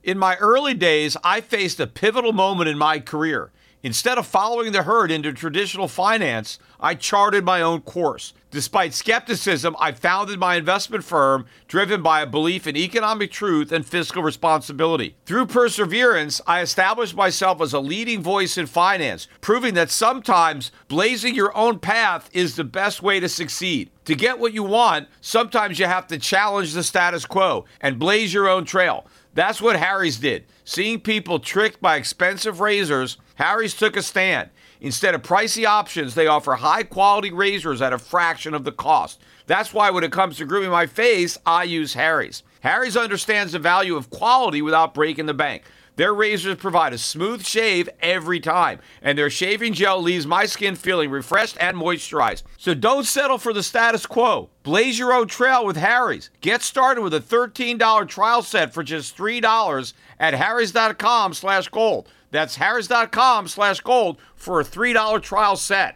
In my early days, I faced a pivotal moment in my career. Instead of following the herd into traditional finance, I charted my own course. Despite skepticism, I founded my investment firm driven by a belief in economic truth and fiscal responsibility. Through perseverance, I established myself as a leading voice in finance, proving that sometimes blazing your own path is the best way to succeed. To get what you want, sometimes you have to challenge the status quo and blaze your own trail. That's what Harry's did. Seeing people tricked by expensive razors, Harry's took a stand. Instead of pricey options, they offer high-quality razors at a fraction of the cost. That's why when it comes to grooming my face, I use Harry's. Harry's understands the value of quality without breaking the bank. Their razors provide a smooth shave every time, and their shaving gel leaves my skin feeling refreshed and moisturized. So don't settle for the status quo. Blaze your own trail with Harry's. Get started with a $13 trial set for just $3 at harrys.com/gold. That's harrys.com/gold for a $3 trial set.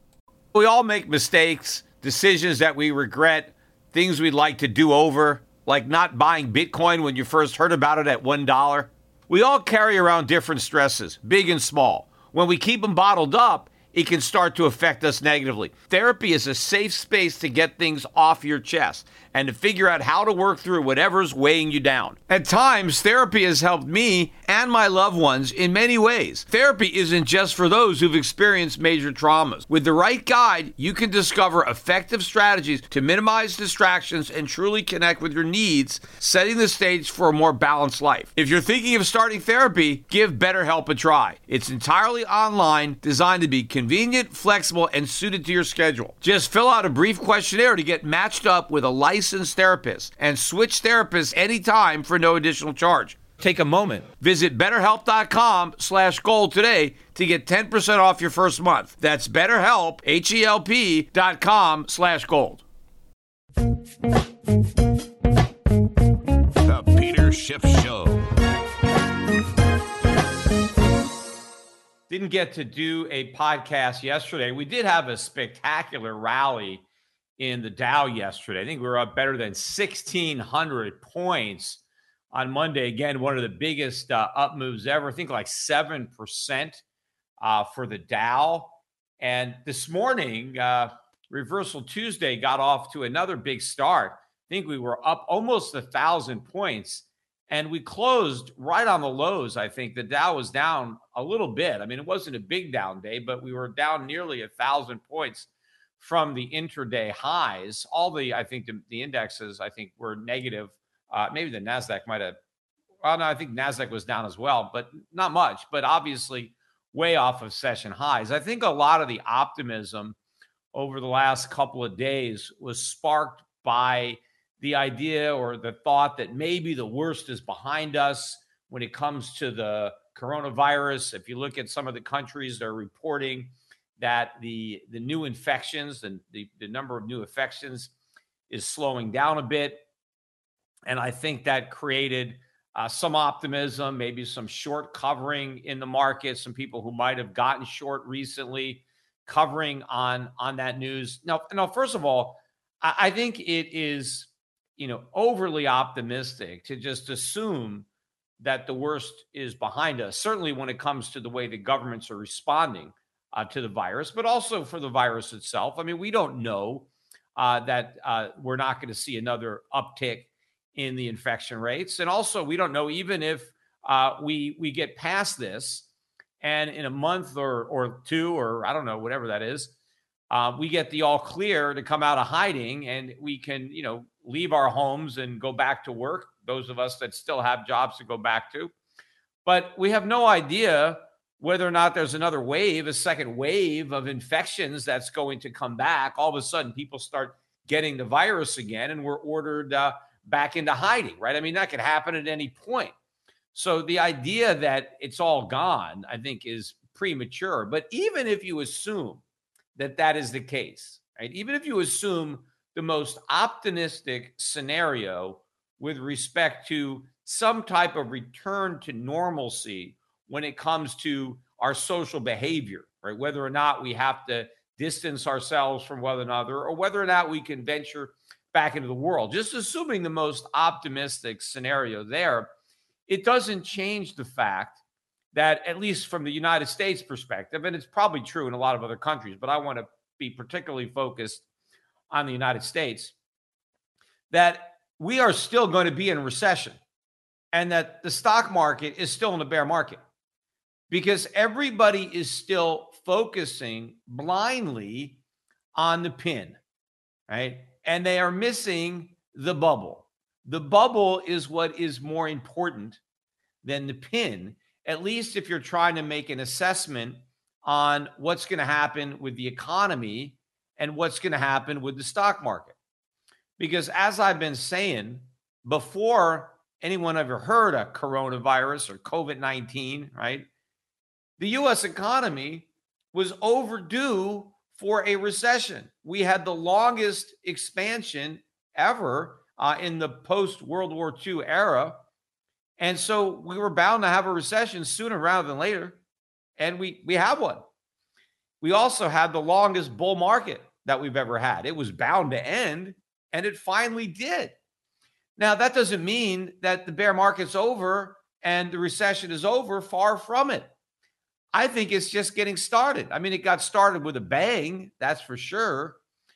We all make mistakes, decisions that we regret, things we'd like to do over, like not buying Bitcoin when you first heard about it at $1. We all carry around different stresses, big and small. When we keep them bottled up, it can start to affect us negatively. Therapy is a safe space to get things off your chest and to figure out how to work through whatever's weighing you down. At times, therapy has helped me and my loved ones in many ways. Therapy isn't just for those who've experienced major traumas. With the right guide, you can discover effective strategies to minimize distractions and truly connect with your needs, setting the stage for a more balanced life. If you're thinking of starting therapy, give BetterHelp a try. It's entirely online, designed to be convenient, flexible, and suited to your schedule. Just fill out a brief questionnaire to get matched up with a licensed therapist and switch therapists anytime for no additional charge. Take a moment. Visit BetterHelp.com/gold today to get 10% off your first month. That's BetterHelp, HELP.com/gold. The Peter Schiff Show. Didn't get to do a podcast yesterday. We did have a spectacular rally in the Dow yesterday. I think we were up better than 1,600 points on Monday. Again, one of the biggest up moves ever. I think like 7% for the Dow. And this morning, Reversal Tuesday got off to another big start. I think we were up almost 1,000 points. And we closed right on the lows. I think the Dow was down a little bit. I mean, it wasn't a big down day, but we were down nearly 1,000 points from the intraday highs. All the, I think the indexes, I think, were negative. Maybe the NASDAQ might have, well, no, I think NASDAQ was down as well, but not much, but obviously way off of session highs. I think a lot of the optimism over the last couple of days was sparked by the idea or the thought that maybe the worst is behind us when it comes to the coronavirus. If you look at some of the countries, they're reporting that the new infections and the number of new infections is slowing down a bit. And I think that created some optimism, maybe some short covering in the market, some people who might have gotten short recently covering on that news. Now, first of all, I think it is, overly optimistic to just assume that the worst is behind us, certainly when it comes to the way the governments are responding to the virus, but also for the virus itself. I mean, we don't know that we're not going to see another uptick in the infection rates. And also, we don't know even if we get past this and in a month or two, or I don't know, whatever that is, we get the all clear to come out of hiding and we can, leave our homes and go back to work, those of us that still have jobs to go back to. But we have no idea whether or not there's another wave, a second wave of infections that's going to come back. All of a sudden, people start getting the virus again and we're ordered back into hiding, right? I mean, that could happen at any point. So the idea that it's all gone, I think, is premature. But even if you assume that that is the case, right? Even if you assume the most optimistic scenario with respect to some type of return to normalcy when it comes to our social behavior, right? Whether or not we have to distance ourselves from one another or whether or not we can venture back into the world, just assuming the most optimistic scenario there, it doesn't change the fact that, at least from the United States perspective, and it's probably true in a lot of other countries, but I want to be particularly focused on the United States, that we are still going to be in recession and that the stock market is still in a bear market because everybody is still focusing blindly on the pin, right? And they are missing the bubble. The bubble is what is more important than the pin, at least if you're trying to make an assessment on what's going to happen with the economy and what's going to happen with the stock market. Because as I've been saying, before anyone ever heard of coronavirus or COVID-19, right? The U.S. economy was overdue for a recession. We had the longest expansion ever in the post-World War II era. And so we were bound to have a recession sooner rather than later. And we have one. We also had the longest bull market that we've ever had. It was bound to end, and it finally did. Now, that doesn't mean that the bear market's over and the recession is over. Far from it. I think it's just getting started. I mean, it got started with a bang, that's for sure.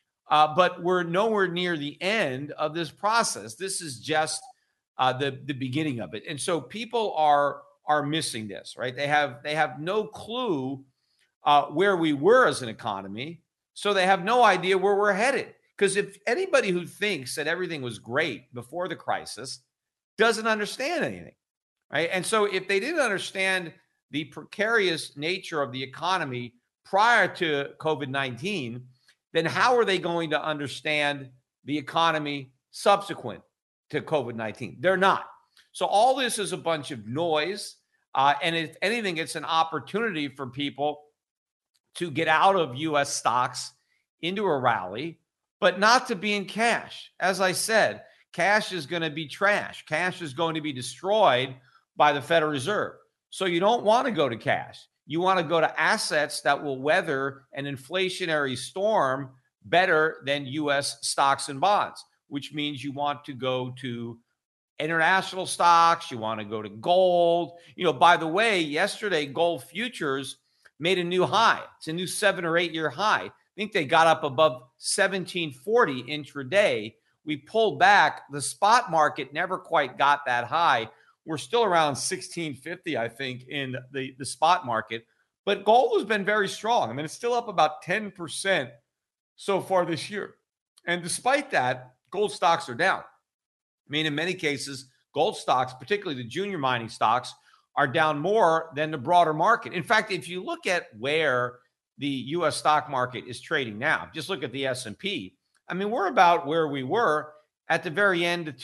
But we're nowhere near the end of this process. This is just the beginning of it. And so people are missing this, right? They have no clue where we were as an economy. So they have no idea where we're headed. Because if anybody who thinks that everything was great before the crisis doesn't understand anything, right? And so if they didn't understand the precarious nature of the economy prior to COVID-19, then how are they going to understand the economy subsequent to COVID-19? They're not. So all this is a bunch of noise. And if anything, it's an opportunity for people to get out of U.S. stocks into a rally, but not to be in cash. As I said, cash is going to be trash. Cash is going to be destroyed by the Federal Reserve. So you don't want to go to cash. You want to go to assets that will weather an inflationary storm better than U.S. stocks and bonds, which means you want to go to international stocks. You want to go to gold. You know, by the way, yesterday, gold futures made a new high. It's a new 7 or 8 year high. I think they got up above 1740 intraday. We pulled back. The spot market never quite got that high. We're still around 1650, I think, in the spot market. But gold has been very strong. I mean, it's still up about 10% so far this year. And despite that, gold stocks are down. I mean, in many cases, gold stocks, particularly the junior mining stocks, are down more than the broader market. In fact, if you look at where the U.S. stock market is trading now, just look at the S&P. I mean, we're about where we were at the very end of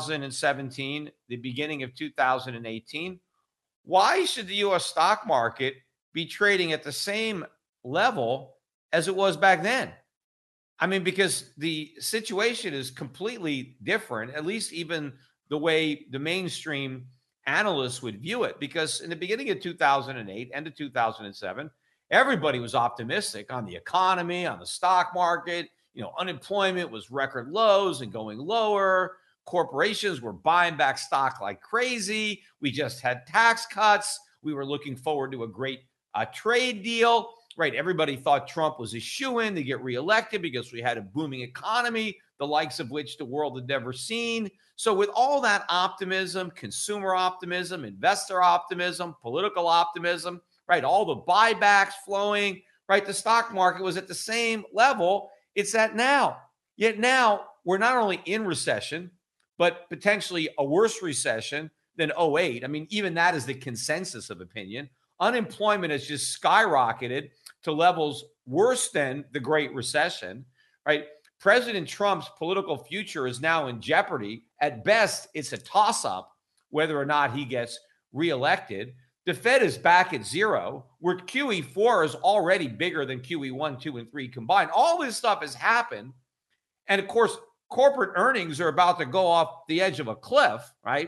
2017, the beginning of 2018. Why should the U.S. stock market be trading at the same level as it was back then? I mean, because the situation is completely different, at least even the way the mainstream analysts would view it. Because in the beginning of 2008, end of 2007, everybody was optimistic on the economy, on the stock market. You know, unemployment was record lows and going lower. Corporations were buying back stock like crazy. We just had tax cuts. We were looking forward to a great trade deal, right? Everybody thought Trump was a shoo-in to get reelected because we had a booming economy, the likes of which the world had never seen. So with all that optimism, consumer optimism, investor optimism, political optimism, right? All the buybacks flowing, right? The stock market was at the same level it's at now. Yet now we're not only in recession, but potentially a worse recession than 08. I mean, even that is the consensus of opinion. Unemployment has just skyrocketed to levels worse than the Great Recession, right? President Trump's political future is now in jeopardy. At best, it's a toss-up whether or not he gets reelected. The Fed is back at zero, where QE4 is already bigger than QE1, 2, and 3 combined. All this stuff has happened. And of course, corporate earnings are about to go off the edge of a cliff, right?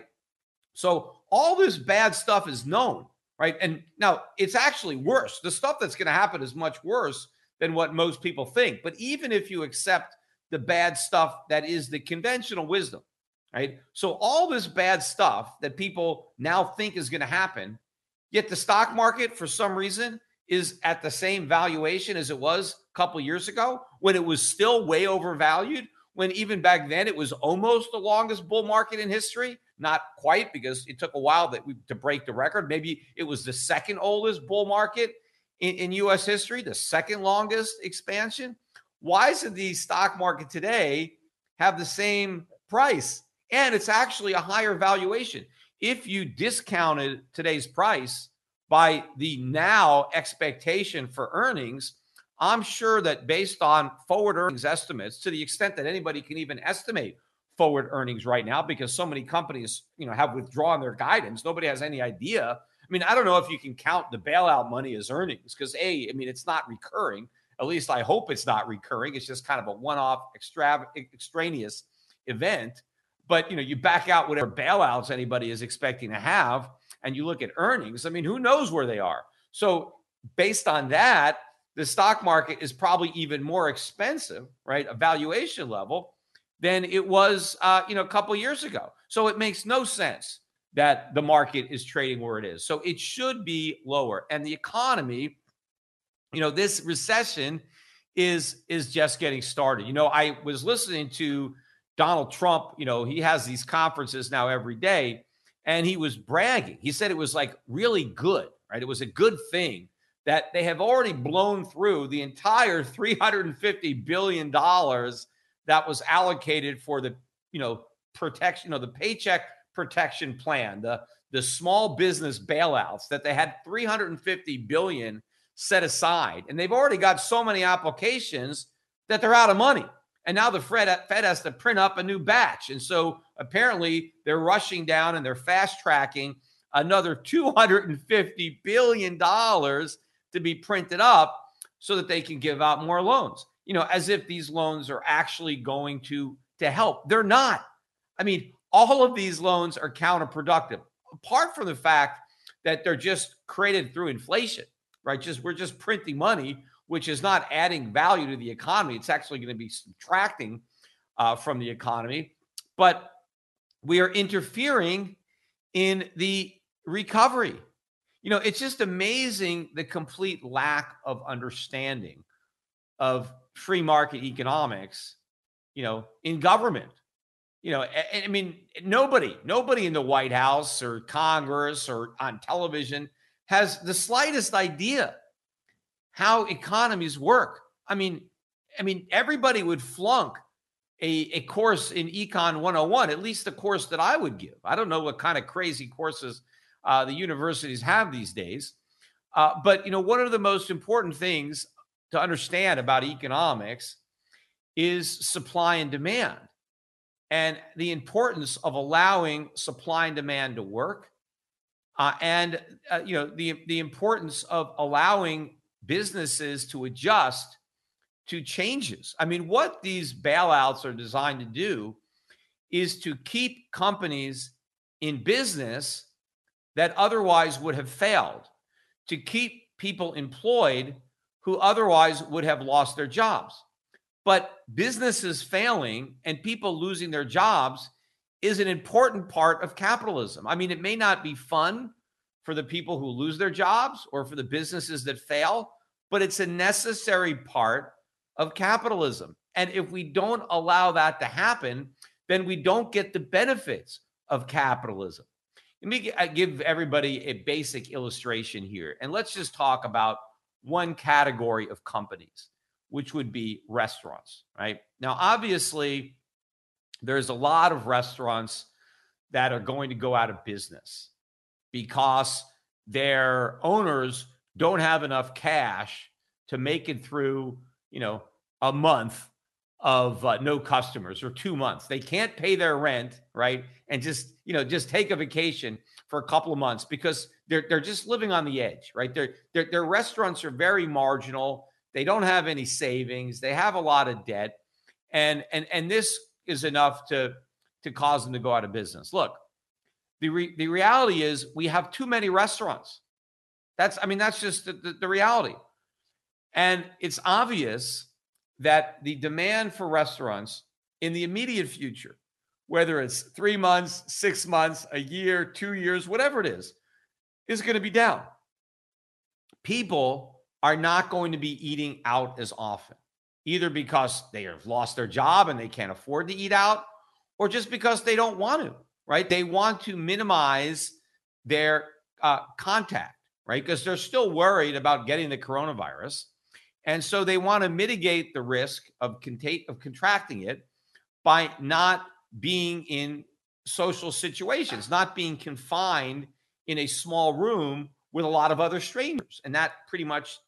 So all this bad stuff is known, right? And now it's actually worse. The stuff that's going to happen is much worse than what most people think. But even if you accept the bad stuff that is the conventional wisdom, right? So all this bad stuff that people now think is going to happen, yet the stock market, for some reason, is at the same valuation as it was a couple years ago when it was still way overvalued, when even back then it was almost the longest bull market in history. Not quite, because it took a while to break the record. Maybe it was the second oldest bull market in U.S. history, the second longest expansion. Why doesn't the stock market today have the same price? And it's actually a higher valuation. If you discounted today's price by the now expectation for earnings, I'm sure that based on forward earnings estimates, to the extent that anybody can even estimate forward earnings right now, because so many companies, have withdrawn their guidance. Nobody has any idea. I mean, I don't know if you can count the bailout money as earnings because it's not recurring. At least I hope it's not recurring. It's just kind of a one-off extraneous event. But, you back out whatever bailouts anybody is expecting to have, and you look at earnings. I mean, who knows where they are? So based on that, the stock market is probably even more expensive, right? A valuation level than it was, a couple of years ago. So it makes no sense that the market is trading where it is. So it should be lower. And the economy, this recession is just getting started. I was listening to Donald Trump. He has these conferences now every day, and he was bragging. He said it was like really good, right? It was a good thing that they have already blown through the entire $350 billion that was allocated for the, protection, the Paycheck Protection Plan, the small business bailouts, that they had $350 billion set aside. And they've already got so many applications that they're out of money. And now the Fed has to print up a new batch. And so apparently they're rushing down and they're fast tracking another $250 billion to be printed up so that they can give out more loans, as if these loans are actually going to help. They're not. I mean, all of these loans are counterproductive, apart from the fact that they're just created through inflation, right? We're just printing money, which is not adding value to the economy. It's actually going to be subtracting from the economy. But we are interfering in the recovery. It's just amazing the complete lack of understanding of free market economics, in government. I mean, nobody in the White House or Congress or on television has the slightest idea how economies work. I mean, everybody would flunk a course in Econ 101, at least the course that I would give. I don't know what kind of crazy courses the universities have these days. But, one of the most important things to understand about economics is supply and demand, and the importance of allowing supply and demand to work, and the importance of allowing businesses to adjust to changes. I mean, what these bailouts are designed to do is to keep companies in business that otherwise would have failed, to keep people employed who otherwise would have lost their jobs. But businesses failing and people losing their jobs is an important part of capitalism. I mean, it may not be fun for the people who lose their jobs or for the businesses that fail, but it's a necessary part of capitalism. And if we don't allow that to happen, then we don't get the benefits of capitalism. Let me give everybody a basic illustration here. And let's just talk about one category of companies, which would be restaurants, right? Now, obviously, there's a lot of restaurants that are going to go out of business because their owners don't have enough cash to make it through, a month of no customers or 2 months. They can't pay their rent, right? And just take a vacation for a couple of months because they're just living on the edge, right? Their restaurants are very marginal. They don't have any savings. They have a lot of debt. And this is enough to cause them to go out of business. Look, the reality is we have too many restaurants. That's just the reality. And it's obvious that the demand for restaurants in the immediate future whether it's 3 months, 6 months, a year, 2 years, whatever it is going to be down. People are not going to be eating out as often, either because they have lost their job and they can't afford to eat out, or just because they don't want to, right? They want to minimize their contact, right? Because they're still worried about getting the coronavirus. And so they want to mitigate the risk of contracting it by not being in social situations, not being confined in a small room with a lot of other strangers. And that pretty much,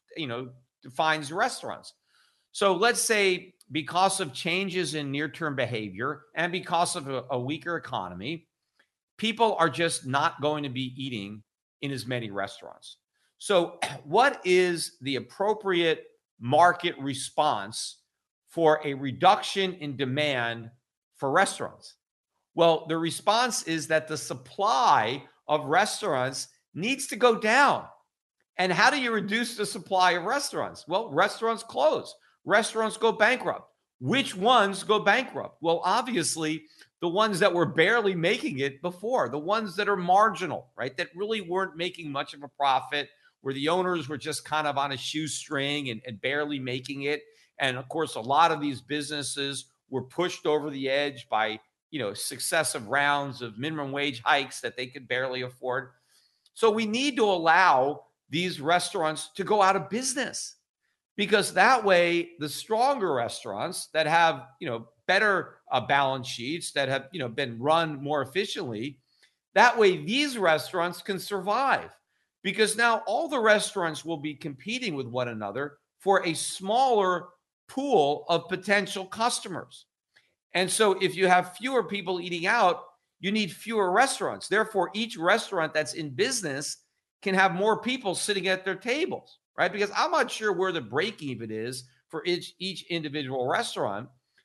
defines restaurants. So let's say because of changes in near-term behavior and because of a weaker economy, people are just not going to be eating in as many restaurants. So what is the appropriate market response for a reduction in demand for restaurants? Well, the response is that the supply of restaurants needs to go down. And how do you reduce the supply of restaurants? Well, restaurants close. Restaurants go bankrupt. Which ones go bankrupt? Well, obviously, the ones that were barely making it before, the ones that are marginal, right? That really weren't making much of a profit, where the owners were just kind of on a shoestring and barely making it. And of course, a lot of these businesses were pushed over the edge by, successive rounds of minimum wage hikes that they could barely afford. So we need to allow these restaurants to go out of business, because that way the stronger restaurants that have, better balance sheets, that have, been run more efficiently, that way these restaurants can survive, because now all the restaurants will be competing with one another for a smaller pool of potential customers. And so if you have fewer people eating out, you need fewer restaurants. Therefore, each restaurant that's in business can have more people sitting at their tables, right? Because I'm not sure where the break even is for each individual restaurant.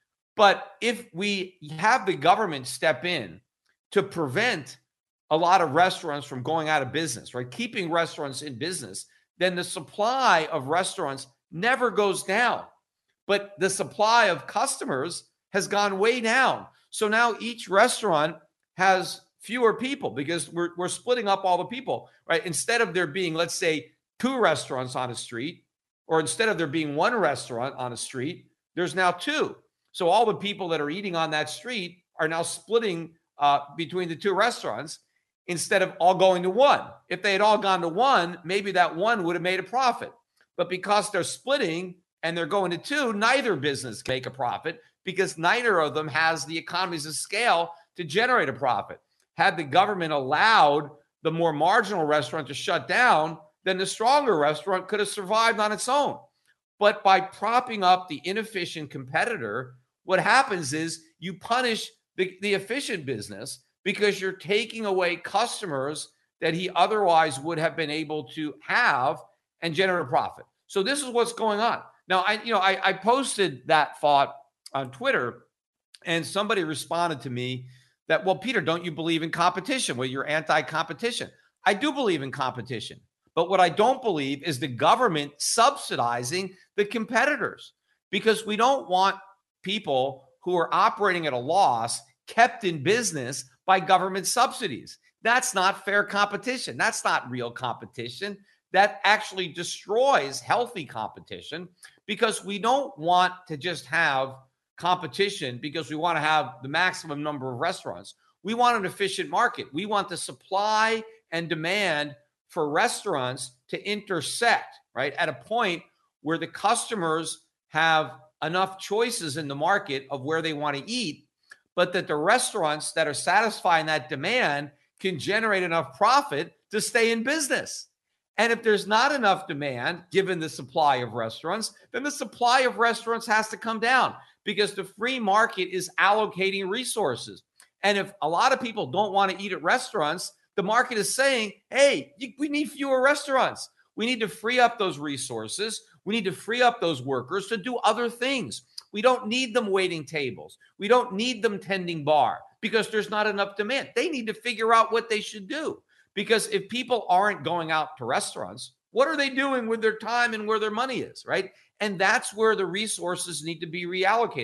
But if we have the government step in to prevent a lot of restaurants from going out of business, right? Keeping restaurants in business, then the supply of restaurants never goes down. But the supply of customers has gone way down. So now each restaurant has fewer people because we're splitting up all the people, right? Instead of there being, let's say, 2 restaurants on a street, or instead of there being 1 restaurant on a street, there's now 2. So all the people that are eating on that street are now splitting between the 2 restaurants instead of all going to 1. If they had all gone to 1, maybe that 1 would have made a profit. But because they're splitting and they're going to 2, neither business can make a profit, because neither of them has the economies of scale to generate a profit. Had the government allowed the more marginal restaurant to shut down, then the stronger restaurant could have survived on its own. But by propping up the inefficient competitor, what happens is you punish the efficient business, because you're taking away customers that he otherwise would have been able to have and generate a profit. So this is what's going on. Now, I posted that thought on Twitter, and somebody responded to me that, well, Peter, don't you believe in competition? Well, you're anti-competition. I do believe in competition. But what I don't believe is the government subsidizing the competitors, because we don't want people who are operating at a loss kept in business by government subsidies. That's not fair competition. That's not real competition. That actually destroys healthy competition, because we don't want to just have competition because we want to have the maximum number of restaurants. We want an efficient market. We want the supply and demand for restaurants to intersect, right, at a point where the customers have enough choices in the market of where they want to eat, but that the restaurants that are satisfying that demand can generate enough profit to stay in business. And if there's not enough demand, given the supply of restaurants, then the supply of restaurants has to come down, because the free market is allocating resources. And if a lot of people don't want to eat at restaurants, the market is saying, hey, we need fewer restaurants. We need to free up those resources. We need to free up those workers to do other things. We don't need them waiting tables. We don't need them tending bar, because there's not enough demand. They need to figure out what they should do. Because if people aren't going out to restaurants, what are they doing with their time and where their money is, right? And that's where the resources need to be reallocated.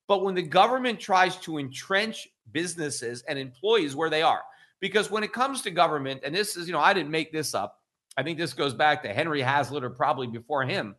but when the government tries to entrench businesses and employees where they are, because when it comes to government, and this is, I didn't make this up. I think this goes back to Henry Hazlitt or probably before him.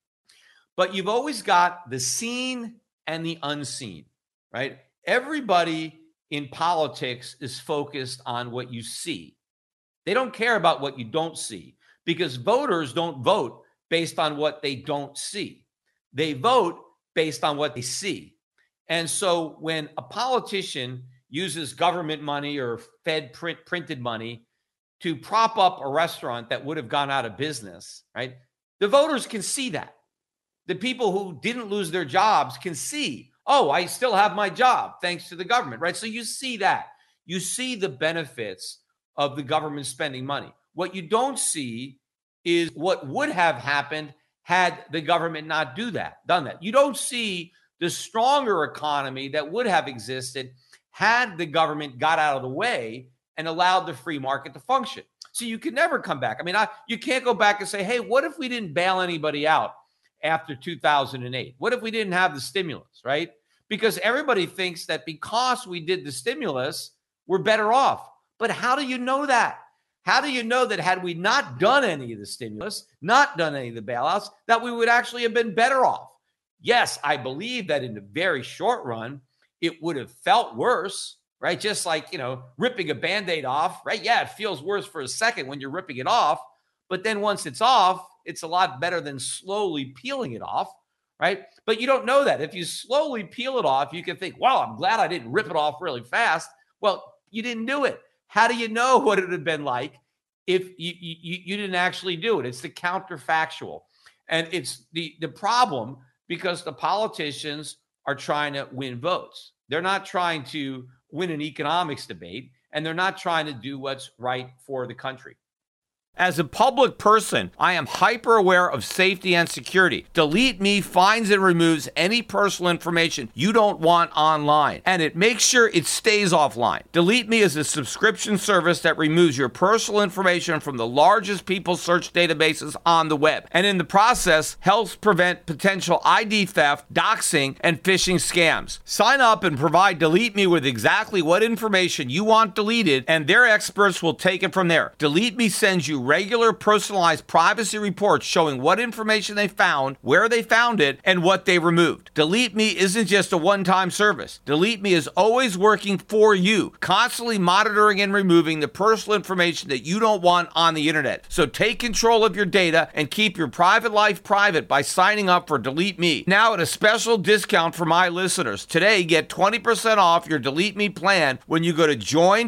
But you've always got the seen and the unseen, right? Everybody in politics is focused on what you see. They don't care about what you don't see, because voters don't vote based on what they don't see. They vote based on what they see. And so when a politician uses government money or Fed printed money to prop up a restaurant that would have gone out of business, right? The voters can see that. The people who didn't lose their jobs can see, oh, I still have my job thanks to the government, right? So you see that. You see the benefits of the government spending money. What you don't see is what would have happened had the government not done that. You don't see the stronger economy that would have existed had the government got out of the way and allowed the free market to function. So you can never come back. I mean, you can't go back and say, hey, what if we didn't bail anybody out after 2008? What if we didn't have the stimulus, right? Because everybody thinks that because we did the stimulus, we're better off. But how do you know that? How do you know that had we not done any of the stimulus, not done any of the bailouts, that we would actually have been better off? Yes, I believe that in the very short run, it would have felt worse, right? Just like, ripping a Band-Aid off, right? Yeah, it feels worse for a second when you're ripping it off. But then once it's off, it's a lot better than slowly peeling it off, right? But you don't know that. If you slowly peel it off, you can think, well, I'm glad I didn't rip it off really fast. Well, you didn't do it. How do you know what it would have been like if you didn't actually do it? It's the counterfactual. And it's the problem because the politicians are trying to win votes. They're not trying to win an economics debate, and they're not trying to do what's right for the country. As a public person, I am hyper aware of safety and security. Delete Me finds and removes any personal information you don't want online, and it makes sure it stays offline. Delete Me is a subscription service that removes your personal information from the largest people search databases on the web, and in the process helps prevent potential ID theft, doxing, and phishing scams. Sign up and provide Delete Me with exactly what information you want deleted, and their experts will take it from there. Delete Me sends you regular personalized privacy reports showing what information they found, where they found it, and what they removed. Delete Me isn't just a one-time service. Delete Me is always working for you, constantly monitoring and removing the personal information that you don't want on the internet. So take control of your data and keep your private life private by signing up for Delete Me. Now at a special discount for my listeners. Today, get 20% off your Delete Me plan when you go to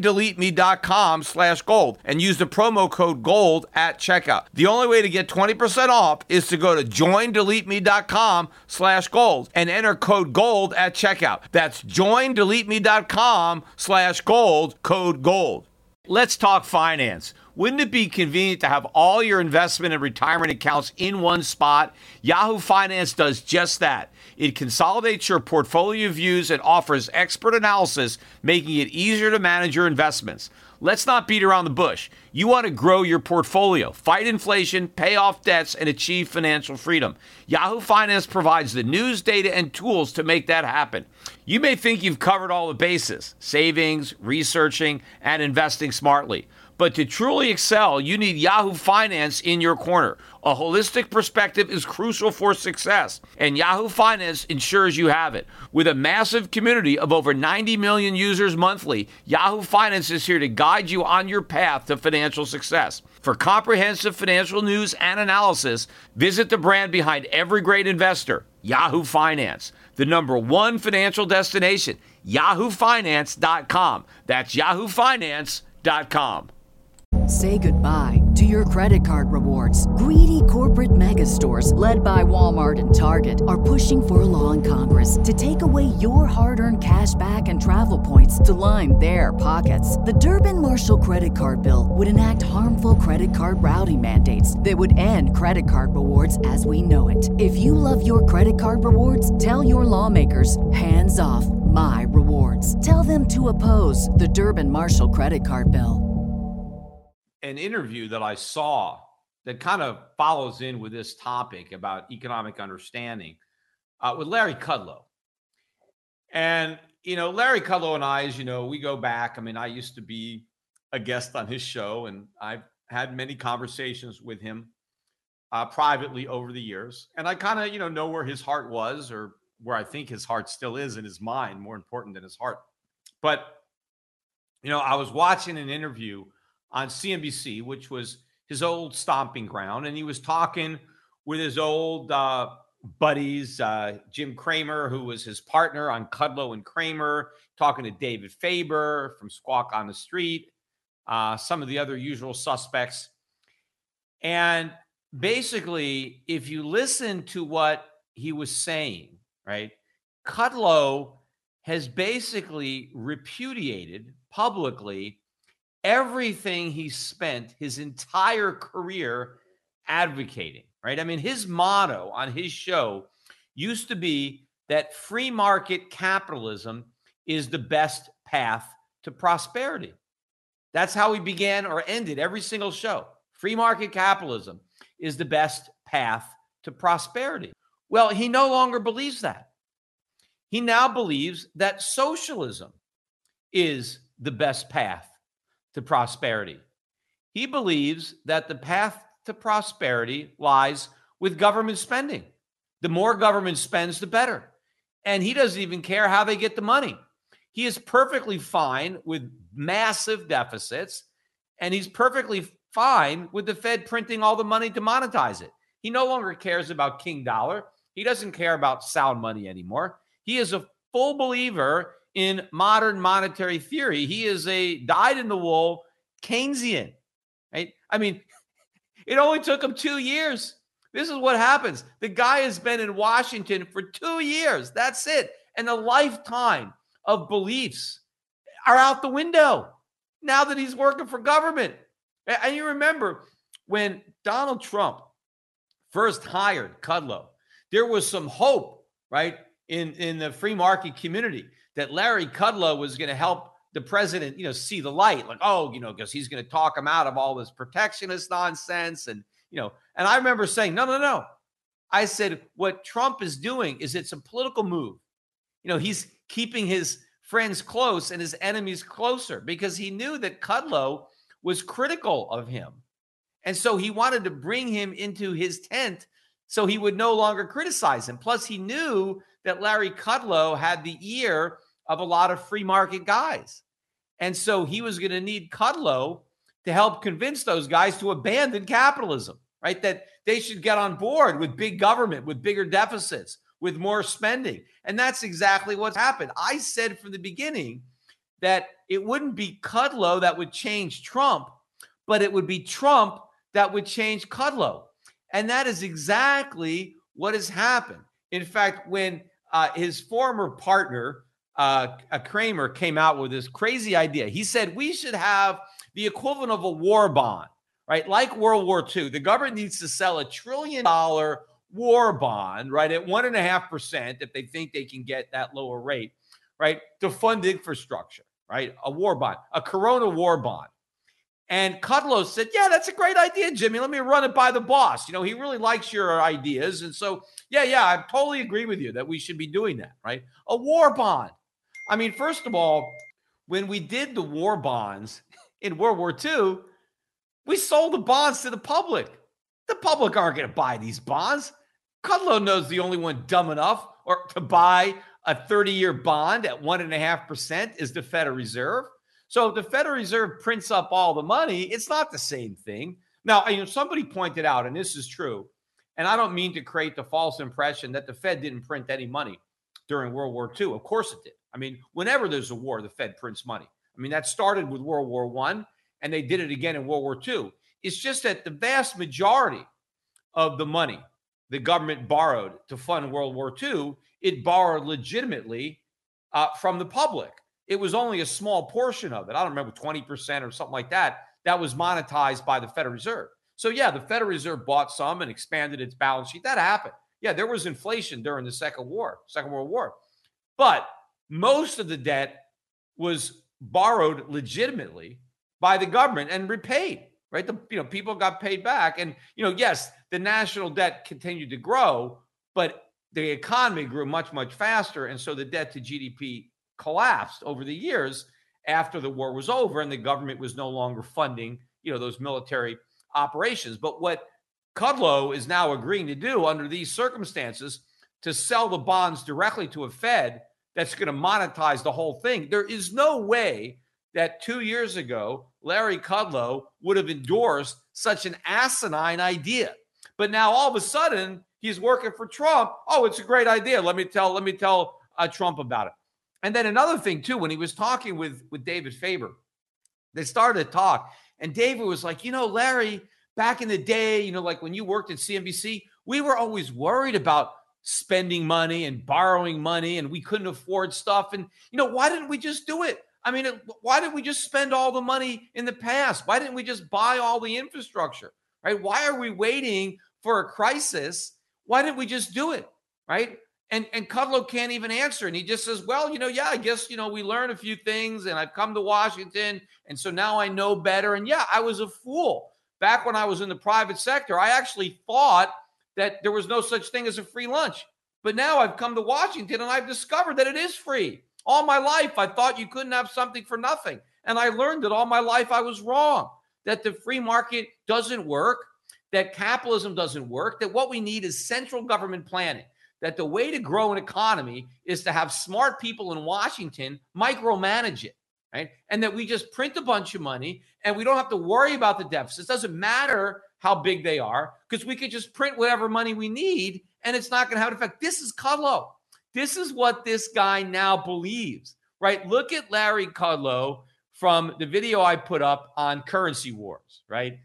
joindeleteme.com/gold and use the promo code GOLD at checkout. The only way to get 20% off is to go to joindeleteme.com/gold and enter code GOLD at checkout. That's joindeleteme.com/gold, code GOLD. Let's talk finance. Wouldn't it be convenient to have all your investment and retirement accounts in one spot? Yahoo Finance does just that. It consolidates your portfolio views and offers expert analysis, making it easier to manage your investments. Let's not beat around the bush. You want to grow your portfolio, fight inflation, pay off debts, and achieve financial freedom. Yahoo Finance provides the news, data, and tools to make that happen. You may think you've covered all the bases: savings, researching, and investing smartly. But to truly excel, you need Yahoo Finance in your corner. A holistic perspective is crucial for success, and Yahoo Finance ensures you have it. With a massive community of over 90 million users monthly, Yahoo Finance is here to guide you on your path to financial success. For comprehensive financial news and analysis, visit the brand behind every great investor, Yahoo Finance, the #1 financial destination, yahoofinance.com. That's yahoofinance.com. Say goodbye to your credit card rewards. Greedy corporate mega stores, led by Walmart and Target, are pushing for a law in Congress to take away your hard-earned cash back and travel points to line their pockets. The Durbin-Marshall credit card bill would enact harmful credit card routing mandates that would end credit card rewards as we know it. If you love your credit card rewards, tell your lawmakers, hands off my rewards. Tell them to oppose the Durbin-Marshall credit card bill. An interview that I saw that kind of follows in with this topic about economic understanding with Larry Kudlow. And, Larry Kudlow and I, as you know, we go back. I mean, I used to be a guest on his show, and I've had many conversations with him privately over the years. And I kind of, know where his heart was, or where I think his heart still is in his mind, more important than his heart. But, I was watching an interview on CNBC, which was his old stomping ground. And he was talking with his old buddies, Jim Cramer, who was his partner on Kudlow and Cramer, talking to David Faber from Squawk on the Street, some of the other usual suspects. And basically, if you listen to what he was saying, right, Kudlow has basically repudiated publicly everything he spent his entire career advocating, right? I mean, his motto on his show used to be that free market capitalism is the best path to prosperity. That's how he began or ended every single show. Free market capitalism is the best path to prosperity. Well, he no longer believes that. He now believes that socialism is the best path to prosperity. He believes that the path to prosperity lies with government spending. The more government spends, the better. And he doesn't even care how they get the money. He is perfectly fine with massive deficits, and he's perfectly fine with the Fed printing all the money to monetize it. He no longer cares about King Dollar. He doesn't care about sound money anymore. He is a full believer in modern monetary theory. He is a dyed-in-the-wool Keynesian, right? I mean, it only took him 2 years. This is what happens. The guy has been in Washington for 2 years. That's it. And a lifetime of beliefs are out the window now that he's working for government. And you remember when Donald Trump first hired Kudlow, there was some hope, right, in the free market community that Larry Kudlow was going to help the president, see the light, like, because he's going to talk him out of all this protectionist nonsense. And, and I remember saying, no. I said, what Trump is doing is it's a political move. He's keeping his friends close and his enemies closer because he knew that Kudlow was critical of him. And so he wanted to bring him into his tent so he would no longer criticize him. Plus, he knew that Larry Kudlow had the ear of a lot of free market guys. And so he was going to need Kudlow to help convince those guys to abandon capitalism, right? That they should get on board with big government, with bigger deficits, with more spending. And that's exactly what's happened. I said from the beginning that it wouldn't be Kudlow that would change Trump, but it would be Trump that would change Kudlow. And that is exactly what has happened. In fact, when his former partner, Cramer, came out with this crazy idea, he said we should have the equivalent of a war bond, right? Like World War II. The government needs to sell $1 trillion war bond, right, at 1.5% if they think they can get that lower rate, right, to fund infrastructure, right? A war bond, a Corona war bond. And Kudlow said, yeah, that's a great idea, Jimmy. Let me run it by the boss. He really likes your ideas. And so, yeah, I totally agree with you that we should be doing that, right? A war bond. I mean, first of all, when we did the war bonds in World War II, we sold the bonds to the public. The public aren't going to buy these bonds. Kudlow knows the only one dumb enough to buy a 30-year bond at 1.5% is the Federal Reserve. So if the Federal Reserve prints up all the money, it's not the same thing. Now, somebody pointed out, and this is true, and I don't mean to create the false impression that the Fed didn't print any money during World War II. Of course it did. I mean, whenever there's a war, the Fed prints money. I mean, that started with World War I, and they did it again in World War II. It's just that the vast majority of the money the government borrowed to fund World War II, it borrowed legitimately from the public. It was only a small portion of it. I don't remember, 20% or something like that, that was monetized by the Federal Reserve. So, yeah, the Federal Reserve bought some and expanded its balance sheet. That happened. Yeah, there was inflation during the Second World War. But most of the debt was borrowed legitimately by the government and repaid, right? People got paid back. And, yes, the national debt continued to grow, but the economy grew much, much faster. And so the debt to GDP collapsed over the years after the war was over and the government was no longer funding, those military operations. But what Kudlow is now agreeing to do under these circumstances, to sell the bonds directly to a Fed that's going to monetize the whole thing. There is no way that 2 years ago, Larry Kudlow would have endorsed such an asinine idea. But now all of a sudden, he's working for Trump. Oh, it's a great idea. Let me tell Trump about it. And then another thing, too, when he was talking with David Faber, they started to talk. And David was like, Larry, back in the day, like when you worked at CNBC, we were always worried about spending money and borrowing money, and we couldn't afford stuff. And, why didn't we just do it? I mean, why didn't we just spend all the money in the past? Why didn't we just buy all the infrastructure, right? Why are we waiting for a crisis? Why didn't we just do it, right? And Kudlow can't even answer. And he just says, well, I guess, we learned a few things and I've come to Washington. And so now I know better. And yeah, I was a fool. Back when I was in the private sector, I actually thought that there was no such thing as a free lunch. But now I've come to Washington and I've discovered that it is free. All my life, I thought you couldn't have something for nothing. And I learned that all my life I was wrong, that the free market doesn't work, that capitalism doesn't work, that what we need is central government planning, that the way to grow an economy is to have smart people in Washington micromanage it, right? And that we just print a bunch of money and we don't have to worry about the deficits. It doesn't matter how big they are because we could just print whatever money we need and it's not going to have an effect. This is Kudlow. This is what this guy now believes, right? Look at Larry Kudlow from the video I put up on currency wars, right?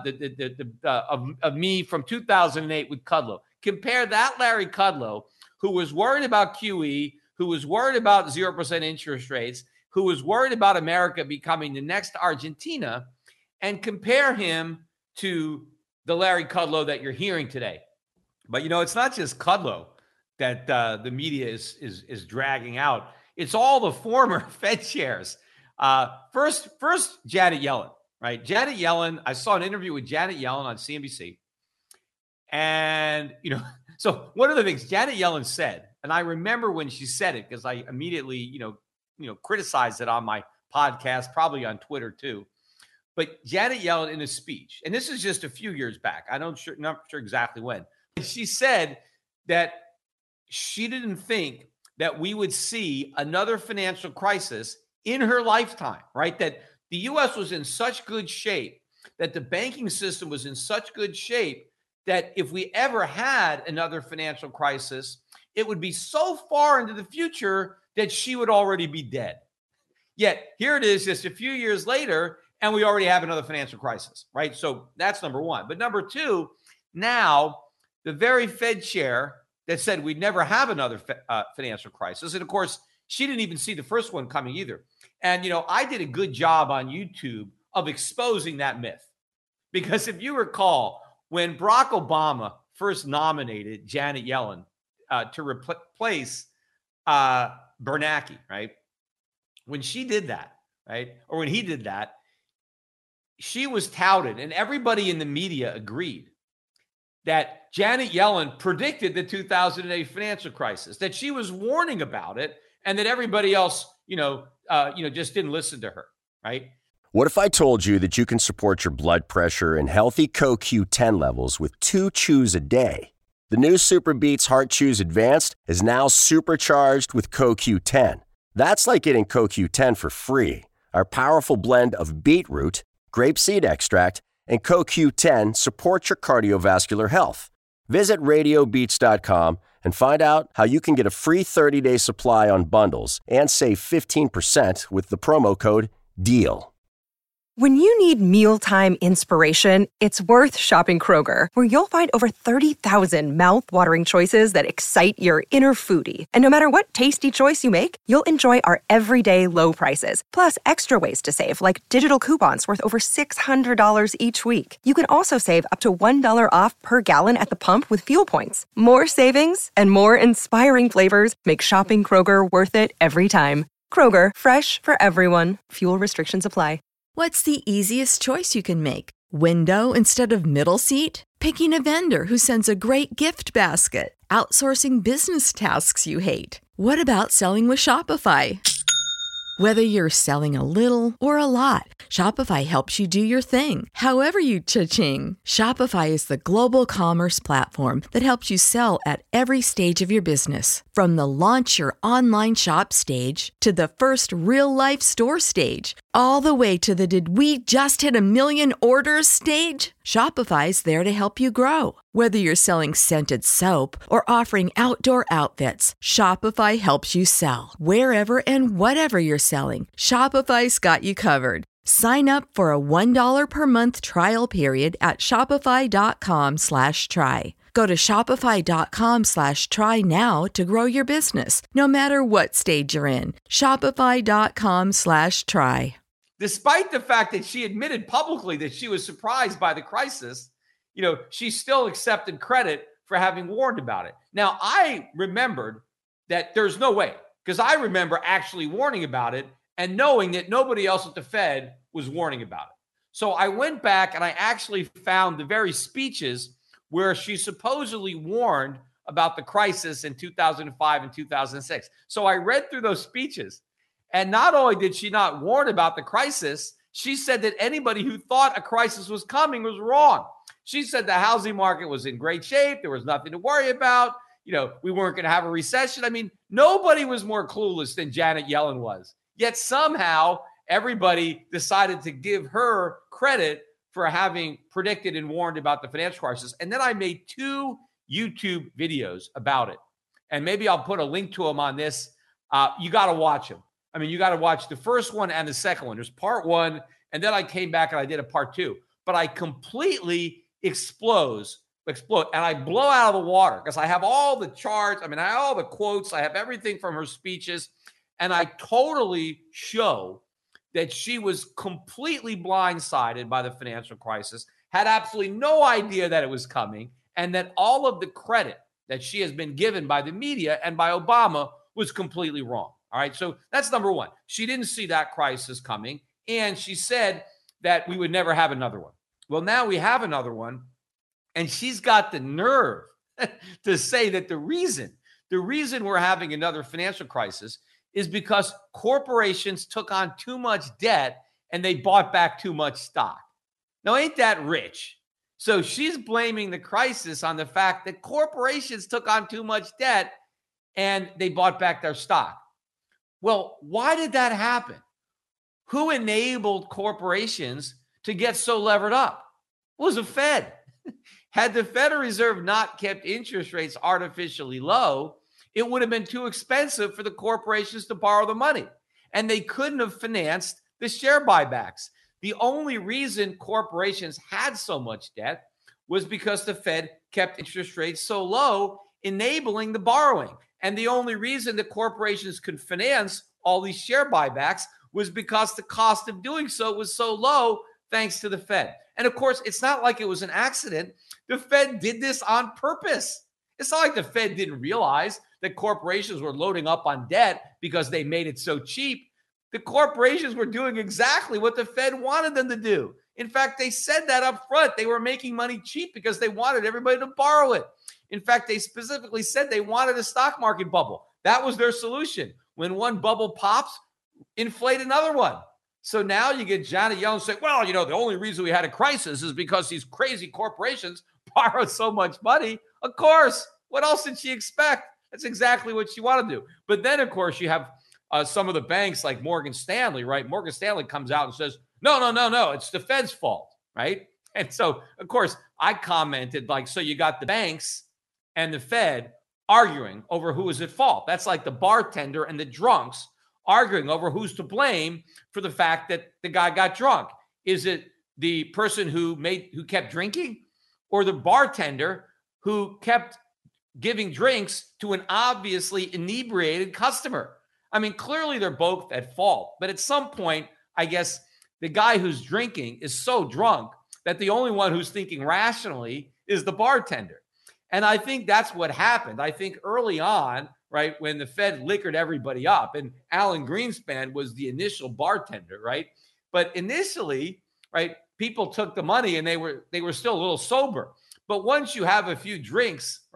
Of me from 2008 with Kudlow. Compare that Larry Kudlow, who was worried about QE, who was worried about 0% interest rates, who was worried about America becoming the next Argentina, and compare him to the Larry Kudlow that you're hearing today. But, it's not just Kudlow that the media is dragging out. It's all the former Fed chairs. First, Janet Yellen, right? Janet Yellen, I saw an interview with Janet Yellen on CNBC. And, so one of the things Janet Yellen said, and I remember when she said it because I immediately, criticized it on my podcast, probably on Twitter too. But Janet Yellen in a speech, and this is just a few years back, not sure exactly when, but she said that she didn't think that we would see another financial crisis in her lifetime, right? That the U.S. was in such good shape, that the banking system was in such good shape that if we ever had another financial crisis, it would be so far into the future that she would already be dead. Yet here it is just a few years later, and we already have another financial crisis, right? So that's number one. But number two, now the very Fed chair that said we'd never have another financial crisis. And of course, she didn't even see the first one coming either. And, I did a good job on YouTube of exposing that myth. Because if you recall, when Barack Obama first nominated Janet Yellen to replace Bernanke, right? When she did that, right? Or when he did that, she was touted, and everybody in the media agreed that Janet Yellen predicted the 2008 financial crisis, that she was warning about it, and that everybody else, just didn't listen to her, right? What if I told you that you can support your blood pressure and healthy CoQ10 levels with 2 chews a day? The new Super Beats Heart Chews Advanced is now supercharged with CoQ10. That's like getting CoQ10 for free. Our powerful blend of beetroot, grapeseed extract, and CoQ10 supports your cardiovascular health. Visit RadioBeats.com and find out how you can get a free 30-day supply on bundles and save 15% with the promo code DEAL. When you need mealtime inspiration, it's worth shopping Kroger, where you'll find over 30,000 mouth-watering choices that excite your inner foodie. And no matter what tasty choice you make, you'll enjoy our everyday low prices, plus extra ways to save, like digital coupons worth over $600 each week. You can also save up to $1 off per gallon at the pump with fuel points. More savings and more inspiring flavors make shopping Kroger worth it every time. Kroger, fresh for everyone. Fuel restrictions apply. What's the easiest choice you can make? Window instead of middle seat? Picking a vendor who sends a great gift basket? outsourcing business tasks you hate? What about selling with Shopify? Whether you're selling a little or a lot, Shopify helps you do your thing, however you cha-ching. Shopify is the global commerce platform that helps you sell at every stage of your business. From the launch your online shop stage to the first real-life store stage, all the way to the did we just hit a million orders stage. Shopify's there to help you grow. Whether you're selling scented soap or offering outdoor outfits, Shopify helps you sell. Wherever and whatever you're selling, Shopify's got you covered. Sign up for a $1 per month trial period at shopify.com/try. Go to shopify.com/try now to grow your business, no matter what stage you're in. Shopify.com/try. Despite the fact that she admitted publicly that she was surprised by the crisis, she still accepted credit for having warned about it. Now, I remembered that there's no way, because I remember actually warning about it and knowing that nobody else at the Fed was warning about it. So I went back and I actually found the very speeches where she supposedly warned about the crisis in 2005 and 2006. So I read through those speeches. And not only did she not warn about the crisis, she said that anybody who thought a crisis was coming was wrong. She said the housing market was in great shape. There was nothing to worry about. We weren't going to have a recession. I mean, nobody was more clueless than Janet Yellen was. Yet somehow everybody decided to give her credit for having predicted and warned about the financial crisis. And then I made 2 YouTube videos about it. And maybe I'll put a link to them on this. You got to watch them. I mean, you got to watch the first one and the second one. There's part 1, and then I came back and I did a part 2. But I completely explode, and I blow out of the water because I have all the charts. I mean, I have all the quotes. I have everything from her speeches, and I totally show that she was completely blindsided by the financial crisis, had absolutely no idea that it was coming, and that all of the credit that she has been given by the media and by Obama was completely wrong. All right, so that's number 1. She didn't see that crisis coming, and she said that we would never have another one. Well, now we have another one, and she's got the nerve to say that the reason we're having another financial crisis is because corporations took on too much debt and they bought back too much stock. Now, ain't that rich? So she's blaming the crisis on the fact that corporations took on too much debt and they bought back their stock. Well, why did that happen? Who enabled corporations to get so levered up? It was the Fed. Had the Federal Reserve not kept interest rates artificially low, it would have been too expensive for the corporations to borrow the money. And they couldn't have financed the share buybacks. The only reason corporations had so much debt was because the Fed kept interest rates so low, enabling the borrowing. And the only reason the corporations could finance all these share buybacks was because the cost of doing so was so low, thanks to the Fed. And of course, it's not like it was an accident. The Fed did this on purpose. It's not like the Fed didn't realize that corporations were loading up on debt because they made it so cheap. The corporations were doing exactly what the Fed wanted them to do. In fact, they said that up front. They were making money cheap because they wanted everybody to borrow it. In fact, they specifically said they wanted a stock market bubble. That was their solution. When one bubble pops, inflate another one. So now you get Janet Yellen saying, well, the only reason we had a crisis is because these crazy corporations borrowed so much money. Of course. What else did she expect? That's exactly what she wanted to do. But then, of course, you have some of the banks like Morgan Stanley, right? Morgan Stanley comes out and says, no, it's the Fed's fault, right? And so, of course, I commented so you got the banks and the Fed arguing over who is at fault. That's like the bartender and the drunks arguing over who's to blame for the fact that the guy got drunk. Is it the person who kept drinking, or the bartender who kept giving drinks to an obviously inebriated customer? I mean, clearly they're both at fault. But at some point, I guess the guy who's drinking is so drunk that the only one who's thinking rationally is the bartender. And I think that's what happened. I think early on, right, when the Fed liquored everybody up, and Alan Greenspan was the initial bartender, right? But initially, right, people took the money and they were still a little sober. But once you have a few drinks, right,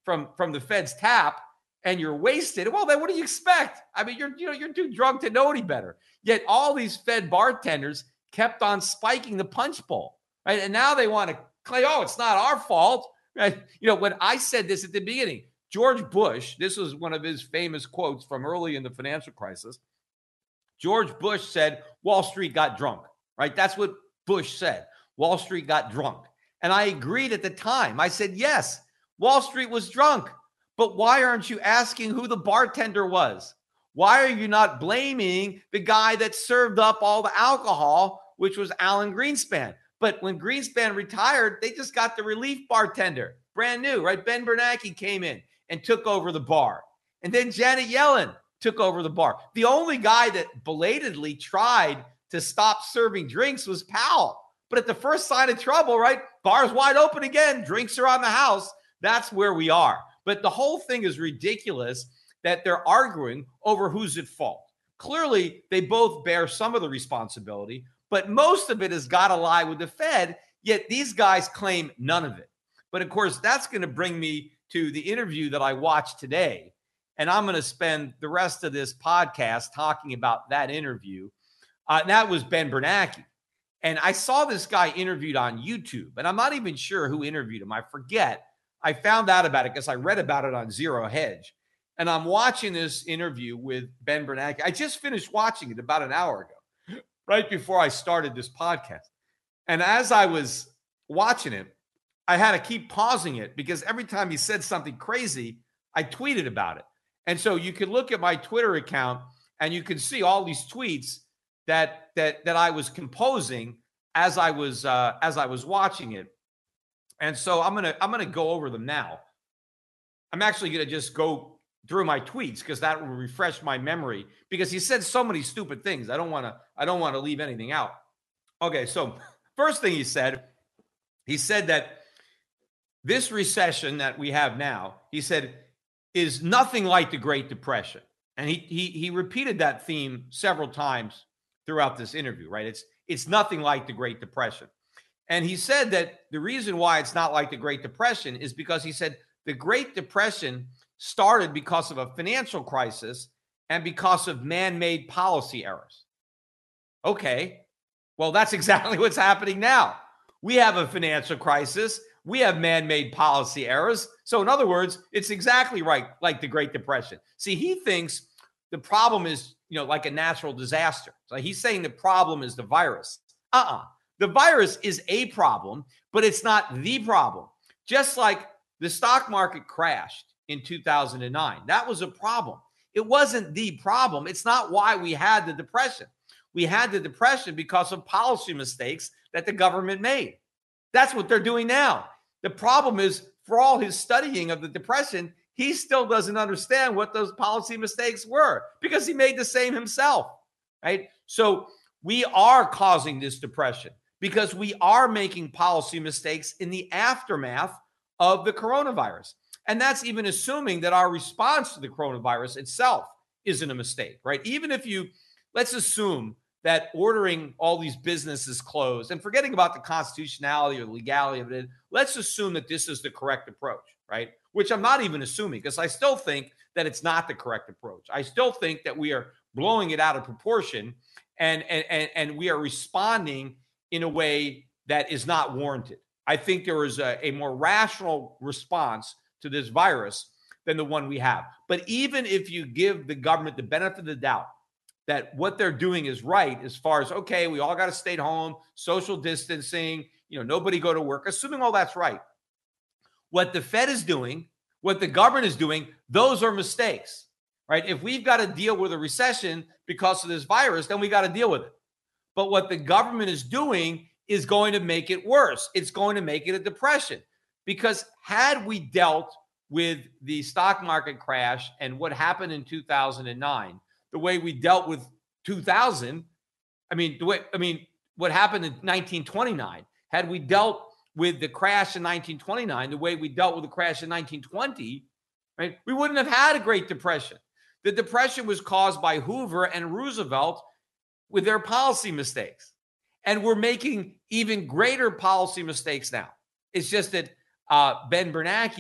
from the Fed's tap and you're wasted, well, then what do you expect? I mean, you're too drunk to know any better. Yet all these Fed bartenders kept on spiking the punch bowl, right? And now they want to claim, oh, it's not our fault, right? When I said this at the beginning, George Bush, this was one of his famous quotes from early in the financial crisis. George Bush said, Wall Street got drunk, right? That's what Bush said. Wall Street got drunk. And I agreed at the time. I said, yes, Wall Street was drunk. But why aren't you asking who the bartender was? Why are you not blaming the guy that served up all the alcohol, which was Alan Greenspan? But when Greenspan retired, they just got the relief bartender, brand new, right? Ben Bernanke came in and took over the bar. And then Janet Yellen took over the bar. The only guy that belatedly tried to stop serving drinks was Powell. But at the first sign of trouble, right? Bar's wide open again. Drinks are on the house. That's where we are. But the whole thing is ridiculous that they're arguing over who's at fault. Clearly, they both bear some of the responsibility, but most of it has got to lie with the Fed, yet these guys claim none of it. But of course, that's going to bring me to the interview that I watched today. And I'm going to spend the rest of this podcast talking about that interview. That was Ben Bernanke. And I saw this guy interviewed on YouTube, and I'm not even sure who interviewed him. I forget. I found out about it because I read about it on Zero Hedge. And I'm watching this interview with Ben Bernanke. I just finished watching it about an hour ago, right before I started this podcast. And as I was watching it, I had to keep pausing it because every time he said something crazy, I tweeted about it. And so you can look at my Twitter account and you can see all these tweets that I was composing as I was watching it. And so I'm gonna go over them now. I'm actually gonna just go through my tweets because that will refresh my memory because he said so many stupid things. I don't want to leave anything out. Okay, so first thing he said that this recession that we have now, he said, is nothing like the Great Depression. And he repeated that theme several times throughout this interview, right? It's nothing like the Great Depression. And he said that the reason why it's not like the Great Depression is because he said the Great Depression started because of a financial crisis and because of man-made policy errors. Okay, well, that's exactly what's happening now. We have a financial crisis. We have man-made policy errors. So in other words, it's exactly right like the Great Depression. See, he thinks the problem is, like a natural disaster. So he's saying the problem is the virus. The virus is a problem, but it's not the problem. Just like the stock market crashed in 2009. That was a problem. It wasn't the problem. It's not why we had the depression. We had the depression because of policy mistakes that the government made. That's what they're doing now. The problem is, for all his studying of the depression, he still doesn't understand what those policy mistakes were because he made the same himself, right? So we are causing this depression because we are making policy mistakes in the aftermath of the coronavirus. And that's even assuming that our response to the coronavirus itself isn't a mistake, right? Even if let's assume that ordering all these businesses closed and forgetting about the constitutionality or legality of it, let's assume that this is the correct approach, right? Which I'm not even assuming because I still think that it's not the correct approach. I still think that we are blowing it out of proportion and we are responding in a way that is not warranted. I think there is a more rational response to this virus than the one we have. But even if you give the government the benefit of the doubt that what they're doing is right, as far as, okay, we all got to stay at home, social distancing, nobody go to work, assuming all that's right. What the Fed is doing, what the government is doing, those are mistakes, right? If we've got to deal with a recession because of this virus, then we got to deal with it. But what the government is doing is going to make it worse. It's going to make it a depression. Because had we dealt with the stock market crash and what happened in 2009, the way we dealt with 2000, what happened in 1929, had we dealt with the crash in 1929 the way we dealt with the crash in 1920, right, we wouldn't have had a Great Depression. The Depression was caused by Hoover and Roosevelt with their policy mistakes. And we're making even greater policy mistakes now. It's just that Ben Bernanke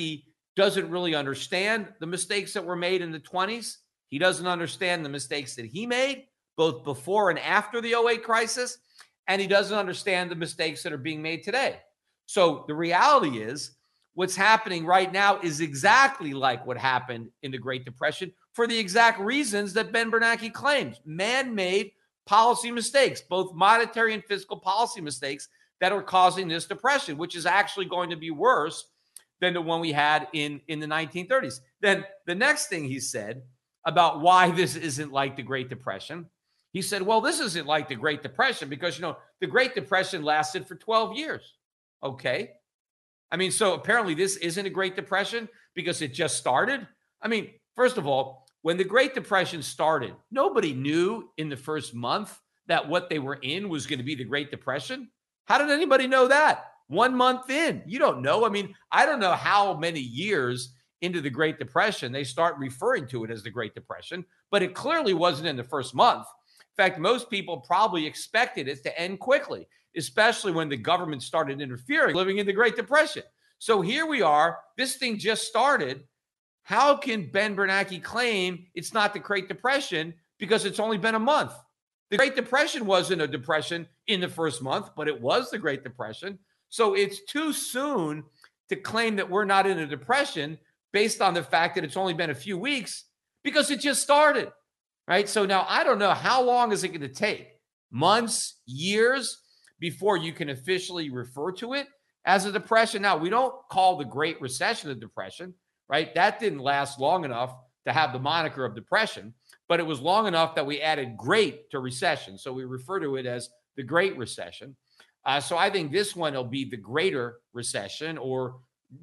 doesn't really understand the mistakes that were made in the 20s. He doesn't understand the mistakes that he made, both before and after the 08 crisis. And he doesn't understand the mistakes that are being made today. So the reality is what's happening right now is exactly like what happened in the Great Depression for the exact reasons that Ben Bernanke claims. Man-made policy mistakes, both monetary and fiscal policy mistakes that are causing this depression, which is actually going to be worse than the one we had in the 1930s. Then the next thing he said about why this isn't like the Great Depression, he said, well, this isn't like the Great Depression because, the Great Depression lasted for 12 years. Okay. I mean, so apparently this isn't a Great Depression because it just started. I mean, first of all, when the Great Depression started, nobody knew in the first month that what they were in was going to be the Great Depression. How did anybody know that? 1 month in, you don't know. I mean, I don't know how many years into the Great Depression they start referring to it as the Great Depression, but it clearly wasn't in the first month. In fact, most people probably expected it to end quickly, especially when the government started interfering, living in the Great Depression. So here we are. This thing just started. How can Ben Bernanke claim it's not the Great Depression because it's only been a month? The Great Depression wasn't a depression in the first month, but it was the Great Depression. So it's too soon to claim that we're not in a depression based on the fact that it's only been a few weeks because it just started, right? So now I don't know how long is it going to take, months, years, before you can officially refer to it as a depression. Now, we don't call the Great Recession a depression, right? That didn't last long enough to have the moniker of depression, but it was long enough that we added great to recession. So we refer to it as the Great Recession. So I think this one will be the Greater Recession, or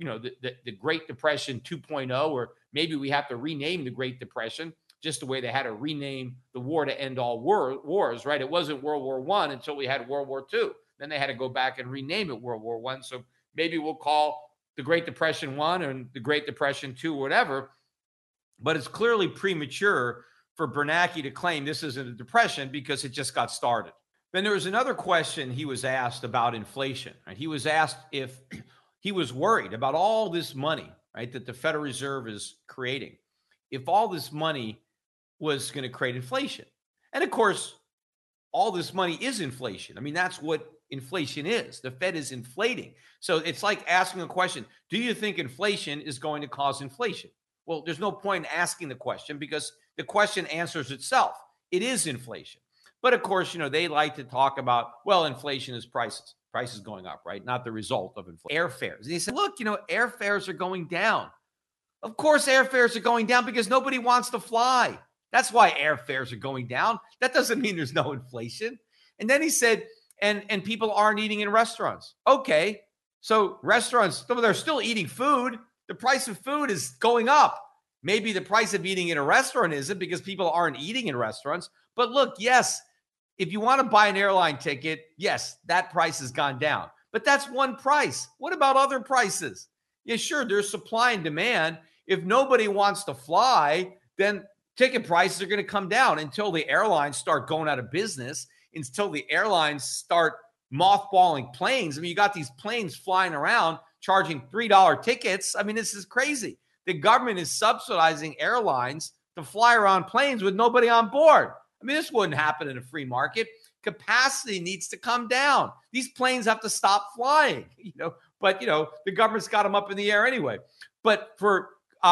the Great Depression 2.0, or maybe we have to rename the Great Depression just the way they had to rename the war to end all wars, right? It wasn't World War I until we had World War II. Then they had to go back and rename it World War I. So maybe we'll call the Great Depression 1 and the Great Depression 2, whatever. But it's clearly premature for Bernanke to claim this isn't a depression because it just got started. Then there was another question he was asked about inflation. Right? He was asked if he was worried about all this money, right, that the Federal Reserve is creating, if all this money was going to create inflation. And of course, all this money is inflation. I mean, that's what inflation is. The Fed is inflating. So it's like asking a question, do you think inflation is going to cause inflation? Well, there's no point in asking the question because the question answers itself. It is inflation. But of course, they like to talk about, well, inflation is prices going up, right? Not the result of inflation. Airfares. And he said, look, airfares are going down. Of course, airfares are going down because nobody wants to fly. That's why airfares are going down. That doesn't mean there's no inflation. And then he said, and people aren't eating in restaurants. Okay, so restaurants, they're still eating food. The price of food is going up. Maybe the price of eating in a restaurant isn't because people aren't eating in restaurants. But look, yes, if you want to buy an airline ticket, yes, that price has gone down. But that's one price. What about other prices? Yeah, sure, there's supply and demand. If nobody wants to fly, then ticket prices are going to come down until the airlines start going out of business, until the airlines start mothballing planes. I mean, you got these planes flying around charging $3 tickets. I mean, this is crazy. The government is subsidizing airlines to fly around planes with nobody on board. I mean, this wouldn't happen in a free market. Capacity needs to come down. These planes have to stop flying, but the government's got them up in the air anyway. But for